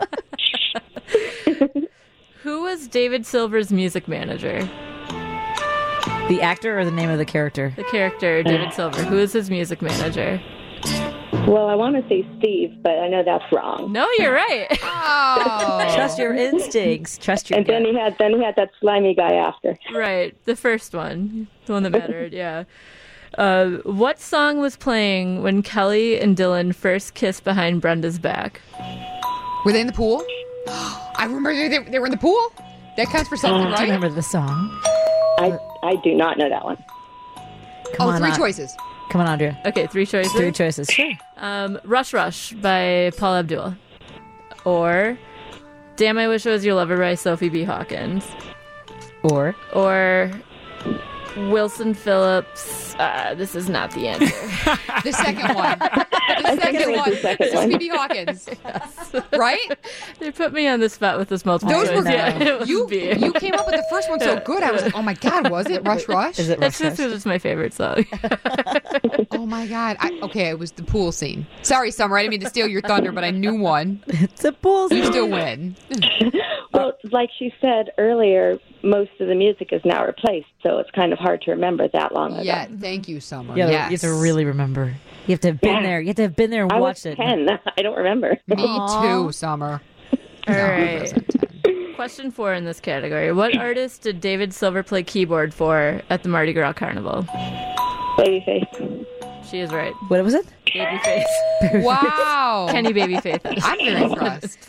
Who was David Silver's music manager? The actor or the name of the character? The character David Silver. Who is his music manager? Well, I want to say Steve, but I know that's wrong. No, you're right. Oh. Trust your instincts. Trust your And then gut. he had that slimy guy after. Right, the first one, the one that mattered. Yeah. What song was playing when Kelly and Dylan first kissed behind Brenda's back? Were they in the pool? I remember they were in the pool. That counts for something, Do you right? remember the song? I do not know that one. Come Oh, on, three An- choices. Come on, Andrea. Okay, three choices. 3 choices. Sure. Rush Rush by Paul Abdul. Or Damn I Wish I Was Your Lover by Sophie B. Hawkins. Or Or Wilson Phillips. This is not the answer. The second one. The second one. This is Phoebe Hawkins. Right? They put me on the spot with this multiple Those choice. were Yeah, it was you. B. You came up with the first one so good. I was like, oh my God, was it Rush Rush? Is it That's Rush just it's my favorite song. Oh my God. Okay, it was the pool scene. Sorry, Summer. I didn't mean to steal your thunder, but I knew one. It's a pool. You still win. Well, like she said earlier, most of the music is now replaced, so it's kind of hard to remember that long ago. Yeah, thank you, Summer. Yeah, Yes. you have to really remember. You have to have been there. You have to have been there and I was watched it. 10. I don't remember. Me Aw. too, Summer. All No, I right. wasn't 10. Question 4 in this category. What artist did David Silver play keyboard for at the Mardi Gras Carnival? Babyface. She is right. What was it? Babyface. Wow. Kenny Babyface. I'm very impressed.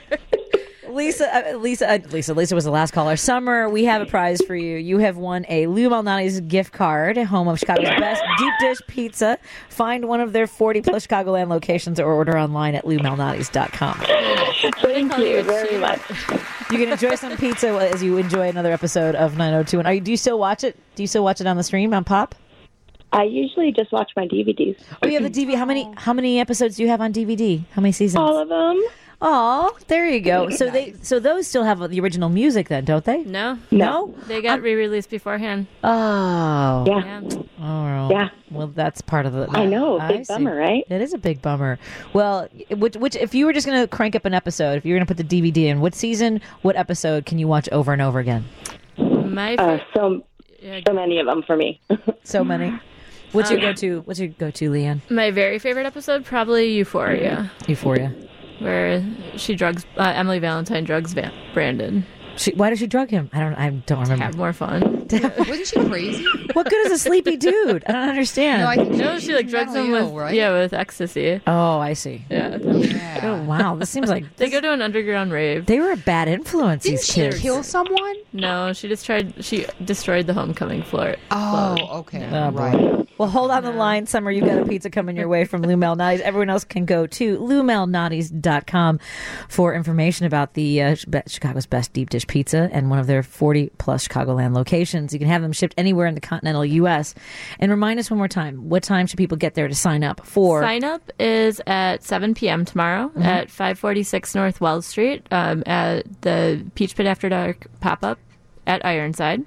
Lisa was the last caller. Summer, we have a prize for you. You have won a Lou Malnati's gift card, home of Chicago's best deep dish pizza. Find one of their 40-plus Chicagoland locations or order online at loumalnatis.com. Thank you very much. You can enjoy some pizza as you enjoy another episode of 902. And do you still watch it? Do you still watch it on the stream on Pop? I usually just watch my DVDs. Oh, you have the DVD. How many episodes do you have on DVD? How many seasons? All of them? Oh, there you go. So those still have the original music then, don't they? No. No? They got re-released beforehand. Oh. Yeah. Yeah. Oh. Yeah. Well, that's part of the. I know. I Big see. bummer, right? It is a big bummer. Well, which if you were just going to crank up an episode, if you were going to put the DVD in, what season, what episode can you watch over and over again? My So many of them for me. So many. What's your go-to? What's your go-to, Leanne? My very favorite episode, probably Euphoria, Euphoria. where she drugs Emily Valentine drugs Brandon. Why does she drug him? I don't remember. Have more fun. Wasn't she crazy? What good is a sleepy dude? I don't understand. No, I think No, she like drugs him mentally with ill, right? with ecstasy. Oh, I see. Yeah. Yeah. Oh, wow. This seems like They go to an underground rave. they were a bad influence. Didn't These she kids. kill someone? No, she destroyed the homecoming floor. Oh, okay. Oh, boy. Right. Well, hold on the line, Summer. You've got a pizza coming your way from Lou Malnati's. Everyone else can go to loumalnati's.com for information about the Chicago's best deep dish pizza and one of their 40-plus Chicagoland locations. You can have them shipped anywhere in the continental U.S. And remind us one more time, what time should people get there to sign up for? Sign up is at 7 p.m. tomorrow at 546 North Wells Street at the Peach Pit After Dark pop-up at Ironside.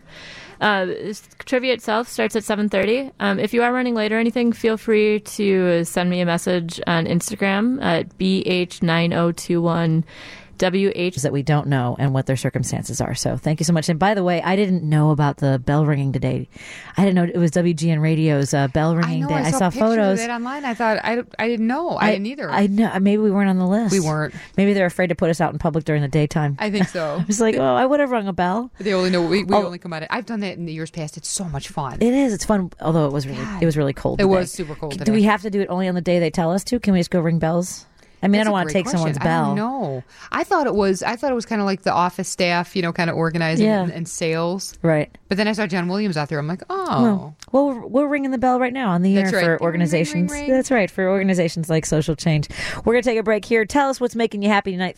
Trivia itself starts at 7:30. If you are running late or anything, feel free to send me a message on Instagram at BH9021WH. That we don't know and what their circumstances are. So thank you so much. And by the way, I didn't know about the bell ringing today. I didn't know it was WGN Radio's bell ringing day. I saw pictures photos. of it online. I thought I didn't know. I didn't either. I know. Maybe we weren't on the list. We weren't. Maybe they're afraid to put us out in public during the daytime. I think so. I was like, oh, I would have rung a bell. They only know we only come at it. I've done that in the years past. It's so much fun. It is. It's fun. Although it was really cold. It today. was super cold Do today. we have to do it only on the day they tell us to? Can we just go ring bells? I mean, I That's don't a want to great take someone's question. bell. No, I thought it was kind of like the office staff, kind of organizing and sales. Right. But then I saw John Williams out there. I'm like, oh. Well, we're ringing the bell right now on the air That's right. for Ring, ring, organizations. ring, ring. That's right, for organizations like Social Change. We're going to take a break here. Tell us what's making you happy tonight.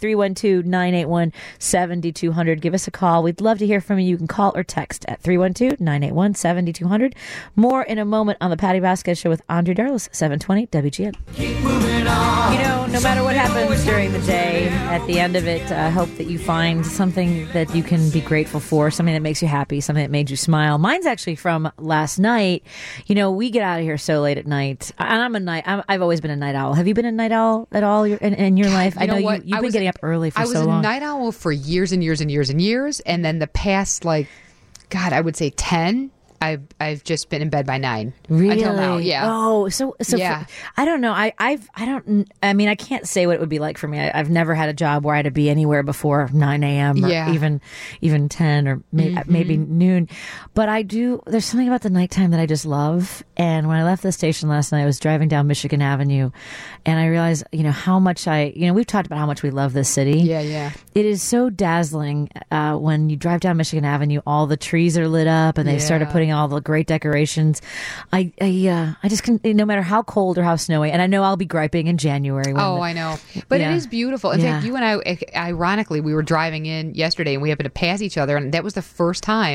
312-981-7200. Give us a call. We'd love to hear from you. You can call or text at 312-981-7200. More in a moment on the Patty Vasquez Show with Andre Darlis, 720 WGN. No matter what happens during the day, at the end of it, I hope that you find something that you can be grateful for, something that makes you happy, something that made you smile. Mine's actually from last night. We get out of here so late at night. And I've always been a night owl. Have you been a night owl at all in your life? I know you've been getting up early for so long. I was a night owl for years and years and years and years. And then the past, I would say 10. I've just been in bed by 9. Really? Until now, yeah. Oh, so yeah. I don't know. I can't say what it would be like for me. I've never had a job where I had to be anywhere before 9 a.m. or even 10 or maybe noon. But I do. There's something about the nighttime that I just love. And when I left the station last night, I was driving down Michigan Avenue, and I realized, how much we've talked about how much we love this city. Yeah, yeah. It is so dazzling when you drive down Michigan Avenue. All the trees are lit up, and they've started putting all the great decorations. I just can, no matter how cold or how snowy, and I know I'll be griping in January. I know. But it is beautiful. In fact, you and I, ironically, we were driving in yesterday and we happened to pass each other, and that was the first time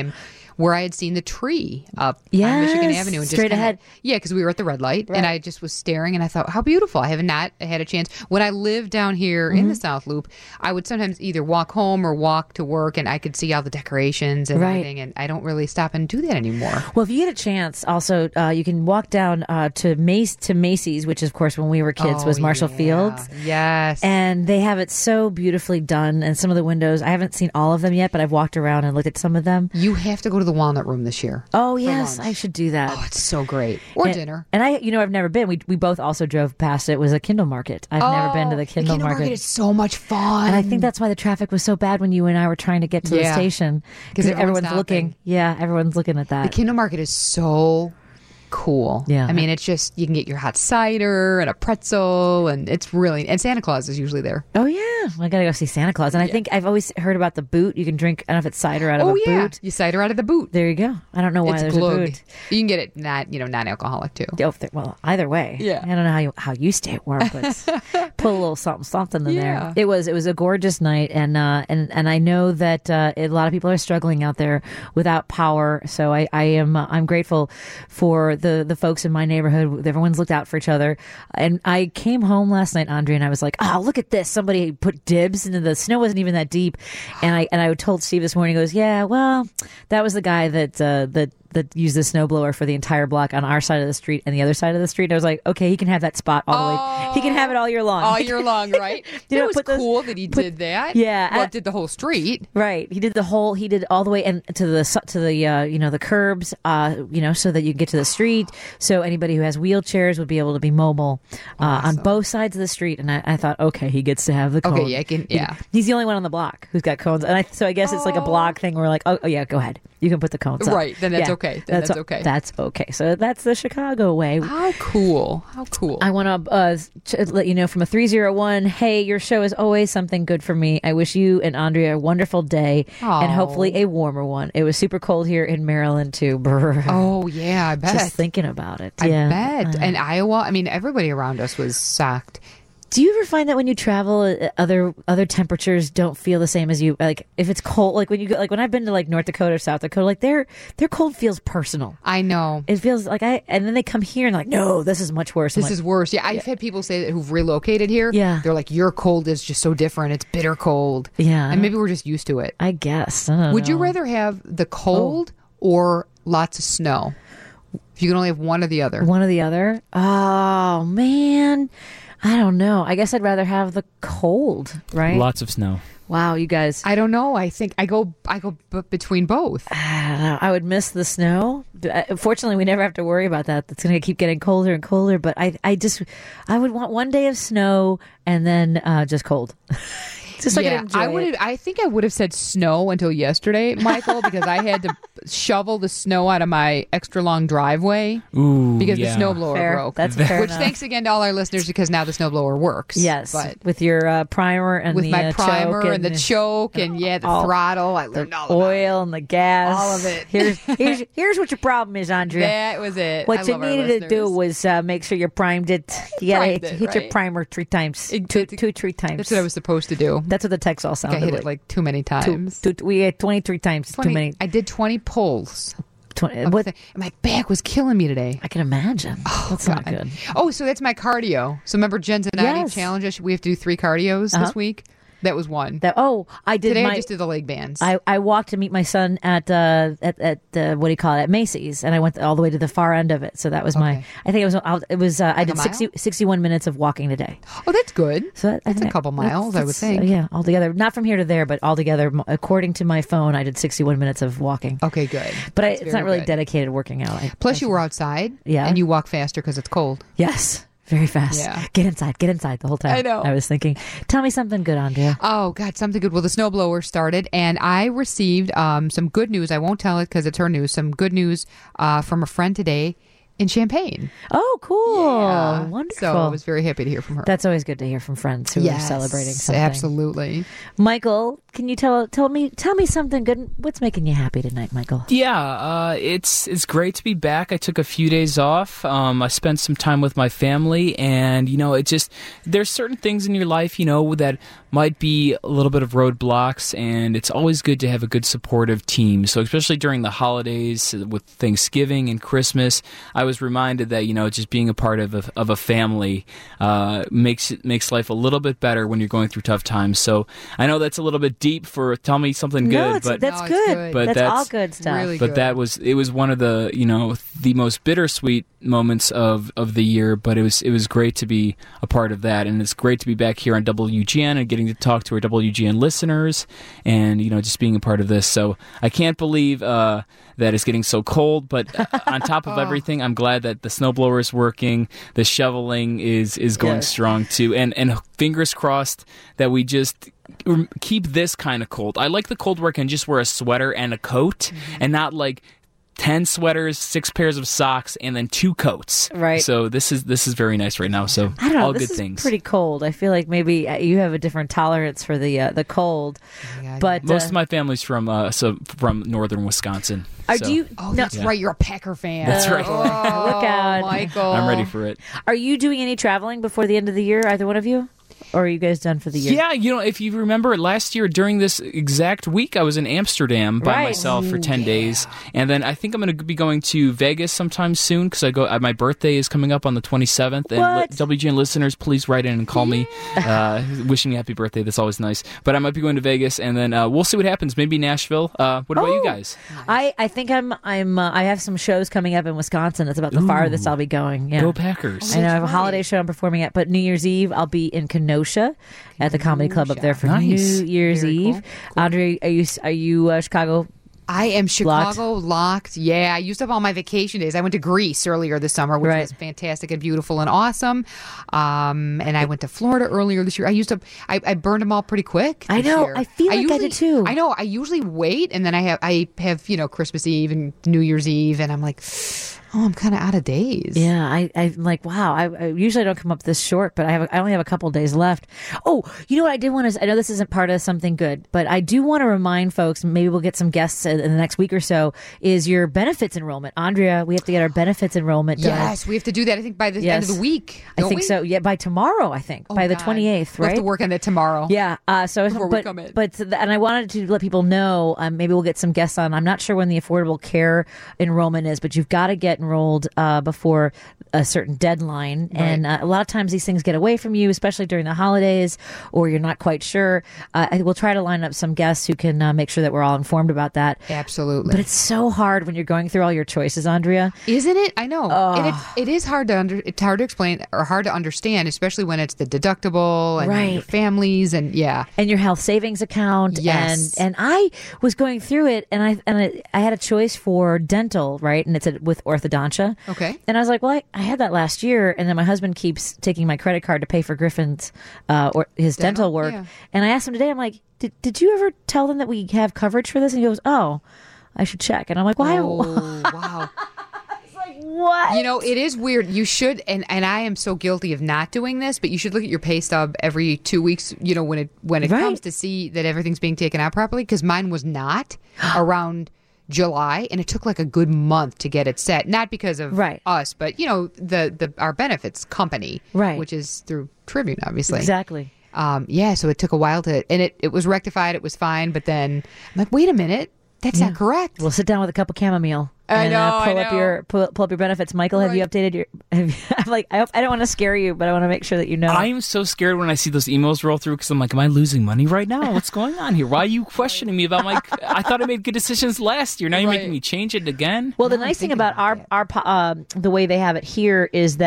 where I had seen the tree up Yes, on Michigan Avenue. And straight just ahead. Yeah, because we were at the red light, and I just was staring, and I thought, how beautiful. I have not had a chance. When I lived down here in the South Loop, I would sometimes either walk home or walk to work, and I could see all the decorations and everything, and I don't really stop and do that anymore. Well, if you get a chance, also you can walk down to Macy's, which is, of course, when we were kids, was Marshall Fields. Yes. And they have it so beautifully done. And some of the windows, I haven't seen all of them yet, but I've walked around and looked at some of them. You have to go to the Walnut Room this year. Oh, yes, lunch. I should do that. Oh, it's so great. Or and, dinner. And I've never been. We both also drove past it. It was a Kindle Market. I've never been to the Kindle Market. is so much fun. And I think that's why the traffic was so bad when you and I were trying to get to the station. Because everyone's looking. Yeah, everyone's looking at that. The Kindle Market is so cool. Yeah. I mean, it's just, you can get your hot cider and a pretzel, and it's really, and Santa Claus is usually there. Oh, yeah. I got to go see Santa Claus. And I think I've always heard about the boot. You can drink, I don't know if it's cider out of a boot. You cider out of the boot. There you go. I don't know why It's there's glug. a boot. You can get it non-alcoholic too. Oh, well, either way. Yeah. I don't know how you stay at work, but put a little something in Yeah. there. It was a gorgeous night, and I know that a lot of people are struggling out there without power. So I'm grateful for the folks in my neighborhood. Everyone's looked out for each other. And I came home last night, Andre, and I was like, oh, look at this. Somebody put dibs into the snow. Wasn't even that deep. And I told Steve this morning, he goes, yeah, well, that was the guy that used the snowblower for the entire block on our side of the street and the other side of the street. And I was like, okay, he can have that spot all the way. He can have it all year long. All year long, right? You know, it was cool that he did that. Yeah. Well, did the whole street. Right. He did all the way and to the curbs, so that you can get to the street. So anybody who has wheelchairs would be able to be mobile on both sides of the street. And I thought, okay, he gets to have the cone. Okay, yeah. He's the only one on the block who's got cones. And so I guess it's like a block thing where like, oh yeah, go ahead. You can put the cones up. Right. Then that's okay. That's okay. That's okay. So that's the Chicago way. How cool. I want to let you know from a 301, hey, your show is always something good for me. I wish you and Andrea a wonderful day and hopefully a warmer one. It was super cold here in Maryland too. Brr. Oh, yeah, I bet. Just thinking about it. I bet. And Iowa, I mean, everybody around us was shocked. Do you ever find that when you travel, other temperatures don't feel the same as you? Like if it's cold, like when you go, like when I've been to like North Dakota or South Dakota, like their cold feels personal. I know. It feels like and then they come here and like, no, this is much worse. This is worse. Yeah, I've had people say that who've relocated here. Yeah, they're like, your cold is just so different. It's bitter cold. Yeah, and maybe we're just used to it. I guess. I don't Would know. you rather have the cold or lots of snow? If you can only have one or the other. One or the other. Oh man. I don't know. I guess I'd rather have the cold, right? Lots of snow. Wow, you guys. I don't know. I think I go between both. I don't know. I would miss the snow. Fortunately, we never have to worry about that. It's going to keep getting colder and colder. But I would want one day of snow and then just cold. Just so I could enjoy it. I think I would have said snow until yesterday, Michael, because I had to shovel the snow out of my extra long driveway because the snowblower broke. That's fair Which enough. thanks again to all our listeners because now the snowblower works. Yes, but with your primer and with the my primer choke and the choke and the throttle, I learned all the about oil it. and the gas, all of it. Here's what your problem is, Andrea. That was it. What I you love our needed to do listeners. was make sure you primed it. You gotta Primed it, hit your right? primer 3 times, two, 3 times. That's what I was supposed to do. That's what the text all I sounded hit like. it like too many times. We had 23 times. 20 Too many. I did 20 pulls. 20, what? And my back was killing me today. I can imagine. That's not good. Oh, so that's my cardio. So remember Jen Zanotti Yes. challenge us? We have to do 3 cardios this week. That was one. I did. Today I just did the leg bands. I walked to meet my son at what do you call it, at Macy's, and I went all the way to the far end of it. So that was I think it was I did 61 minutes of walking today. Oh, that's good. So that's a couple miles, I would think. Yeah, altogether, not from here to there, but altogether, according to my phone, I did 61 minutes of walking. Okay, good. But it's not really good. dedicated working out. Plus, you were outside. Yeah. And you walk faster because it's cold. Yes. Very fast. Yeah. Get inside the whole time. I know. I was thinking, tell me something good, Andrea. Oh, God, something good. Well, the snowblower started, and I received some good news. I won't tell it because it's her news. Some good news from a friend today in Champaign. Oh, cool. Yeah. Wonderful. So I was very happy to hear from her. That's always good to hear from friends who are celebrating something. Absolutely. Michael, can you tell me something good? What's making you happy tonight, Michael? Yeah, it's great to be back. I took a few days off. I spent some time with my family, and there's certain things in your life, that might be a little bit of roadblocks, and it's always good to have a good supportive team. So especially during the holidays with Thanksgiving and Christmas, I was reminded that just being a part of a family makes life a little bit better when you're going through tough times. So I know that's a little bit deep for tell me something good, but that's good. But that's all good stuff. Really but good. it was one of the the most bittersweet moments of the year, but it was great to be a part of that, and it's great to be back here on WGN and getting to talk to our WGN listeners, and just being a part of this. So I can't believe that it's getting so cold, but on top of everything, I'm glad that the snowblower is working, the shoveling is going strong too, and fingers crossed that we just keep this kind of cold. I like the cold where I can just wear a sweater and a coat, and not like 10 sweaters, 6 pairs of socks, and then 2 coats. Right. So this is very nice right now. So I don't know, all this good is things. Pretty cold. I feel like maybe you have a different tolerance for the cold. But most of my family's from northern Wisconsin. Do you? Oh, that's right. You're a Packer fan. That's right. Oh, Look out, Michael. I'm ready for it. Are you doing any traveling before the end of the year? Either one of you? Or are you guys done for the year? Yeah, if you remember last year during this exact week, I was in Amsterdam by myself for 10 days. And then I think I'm going to be going to Vegas sometime soon because my birthday is coming up on the 27th. And WGN listeners, please write in and call me wishing me happy birthday. That's always nice. But I might be going to Vegas, and then we'll see what happens. Maybe Nashville. What about you guys? I think I have some shows coming up in Wisconsin. That's about the farthest I'll be going. Yeah. Go Packers. I know I have a holiday show I'm performing at, but New Year's Eve I'll be in Kenosha at the Comedy Club up there for New Year's Very Eve. Cool. Andre, are you Chicago? I am Chicago locked. Yeah, I used up all my vacation days. I went to Greece earlier this summer, which was fantastic and beautiful and awesome. And I went to Florida earlier this year. I burned them all pretty quick. I know. Year. I feel like I did too. I know. I usually wait, and then I have Christmas Eve and New Year's Eve, and I'm like, oh, I'm kind of out of days. Yeah, I'm like, wow. I usually don't come up this short, but I only have a couple days left. Oh, you know what I did want to? I know this isn't part of something good, but I do want to remind folks. Maybe we'll get some guests in the next week or so. Is your benefits enrollment, Andrea? We have to get our benefits enrollment done. Yes, we have to do that. I think by the end of the week. I think so. Yeah, by tomorrow. I think by the 28th. Right. We'll have to work on that tomorrow. Yeah. And I wanted to let people know. Maybe we'll get some guests on. I'm not sure when the Affordable Care enrollment is, but you've got to get enrolled before a certain deadline. Right. And a lot of times these things get away from you, especially during the holidays, or you're not quite sure. We'll try to line up some guests who can make sure that we're all informed about that. Absolutely. But it's so hard when you're going through all your choices, Andrea. Isn't it? I know. And it is hard to it's hard to explain or hard to understand, especially when it's the deductible and your families and and your health savings account. Yes. And I was going through it, and I had a choice for dental, right? And it's with orthodontia. Okay. And I was like, well, I had that last year, and then my husband keeps taking my credit card to pay for Griffin's or his dental work. Yeah. And I asked him today, I'm like, did you ever tell them that we have coverage for this? And he goes, oh, I should check. And I'm like, why? Oh, wow. It's like, what? It is weird. You should, and I am so guilty of not doing this, but you should look at your pay stub every 2 weeks, when it comes to see that everything's being taken out properly, because mine was not around July, and it took like a good month to get it set. Not because of us, but our benefits company, which is through Tribune, obviously. Exactly. So it took a while and it was rectified. It was fine, but then I'm like, wait a minute, that's not correct. We'll sit down with a cup of chamomile. I know. Pull up your benefits. Michael, have you updated your? I'm like, I don't want to scare you, but I want to make sure that you know. I am so scared when I see those emails roll through because I'm like, am I losing money right now? What's going on here? Why are you questioning me about my? I thought I made good decisions last year. Now you're making me change it again. Well, the nice thing about our the way they have it here is that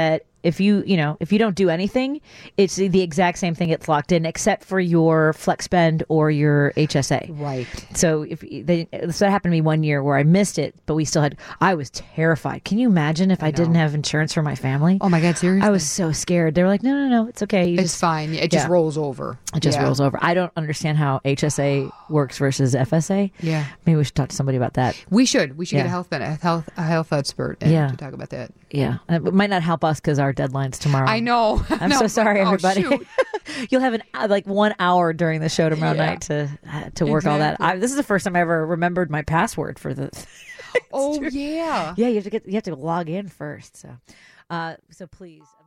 if you don't do anything, it's the exact same thing gets locked in, except for your flex spend or your HSA. Right. So so that happened to me one year where I missed it, but I was terrified. Can you imagine if I didn't have insurance for my family? Oh my God, seriously? I was so scared. They were like, no, it's okay. It's fine. It just rolls over. It just rolls over. I don't understand how HSA works versus FSA. Yeah. Maybe we should talk to somebody about that. We should get a health expert to talk about that. Yeah. It might not help us because our deadline's tomorrow. I know. I'm so sorry, everybody. Shoot. You'll have 1 hour during the show tomorrow night to work all that. This is the first time I ever remembered my password for the. Oh yeah. Yeah, you have to log in first. So please.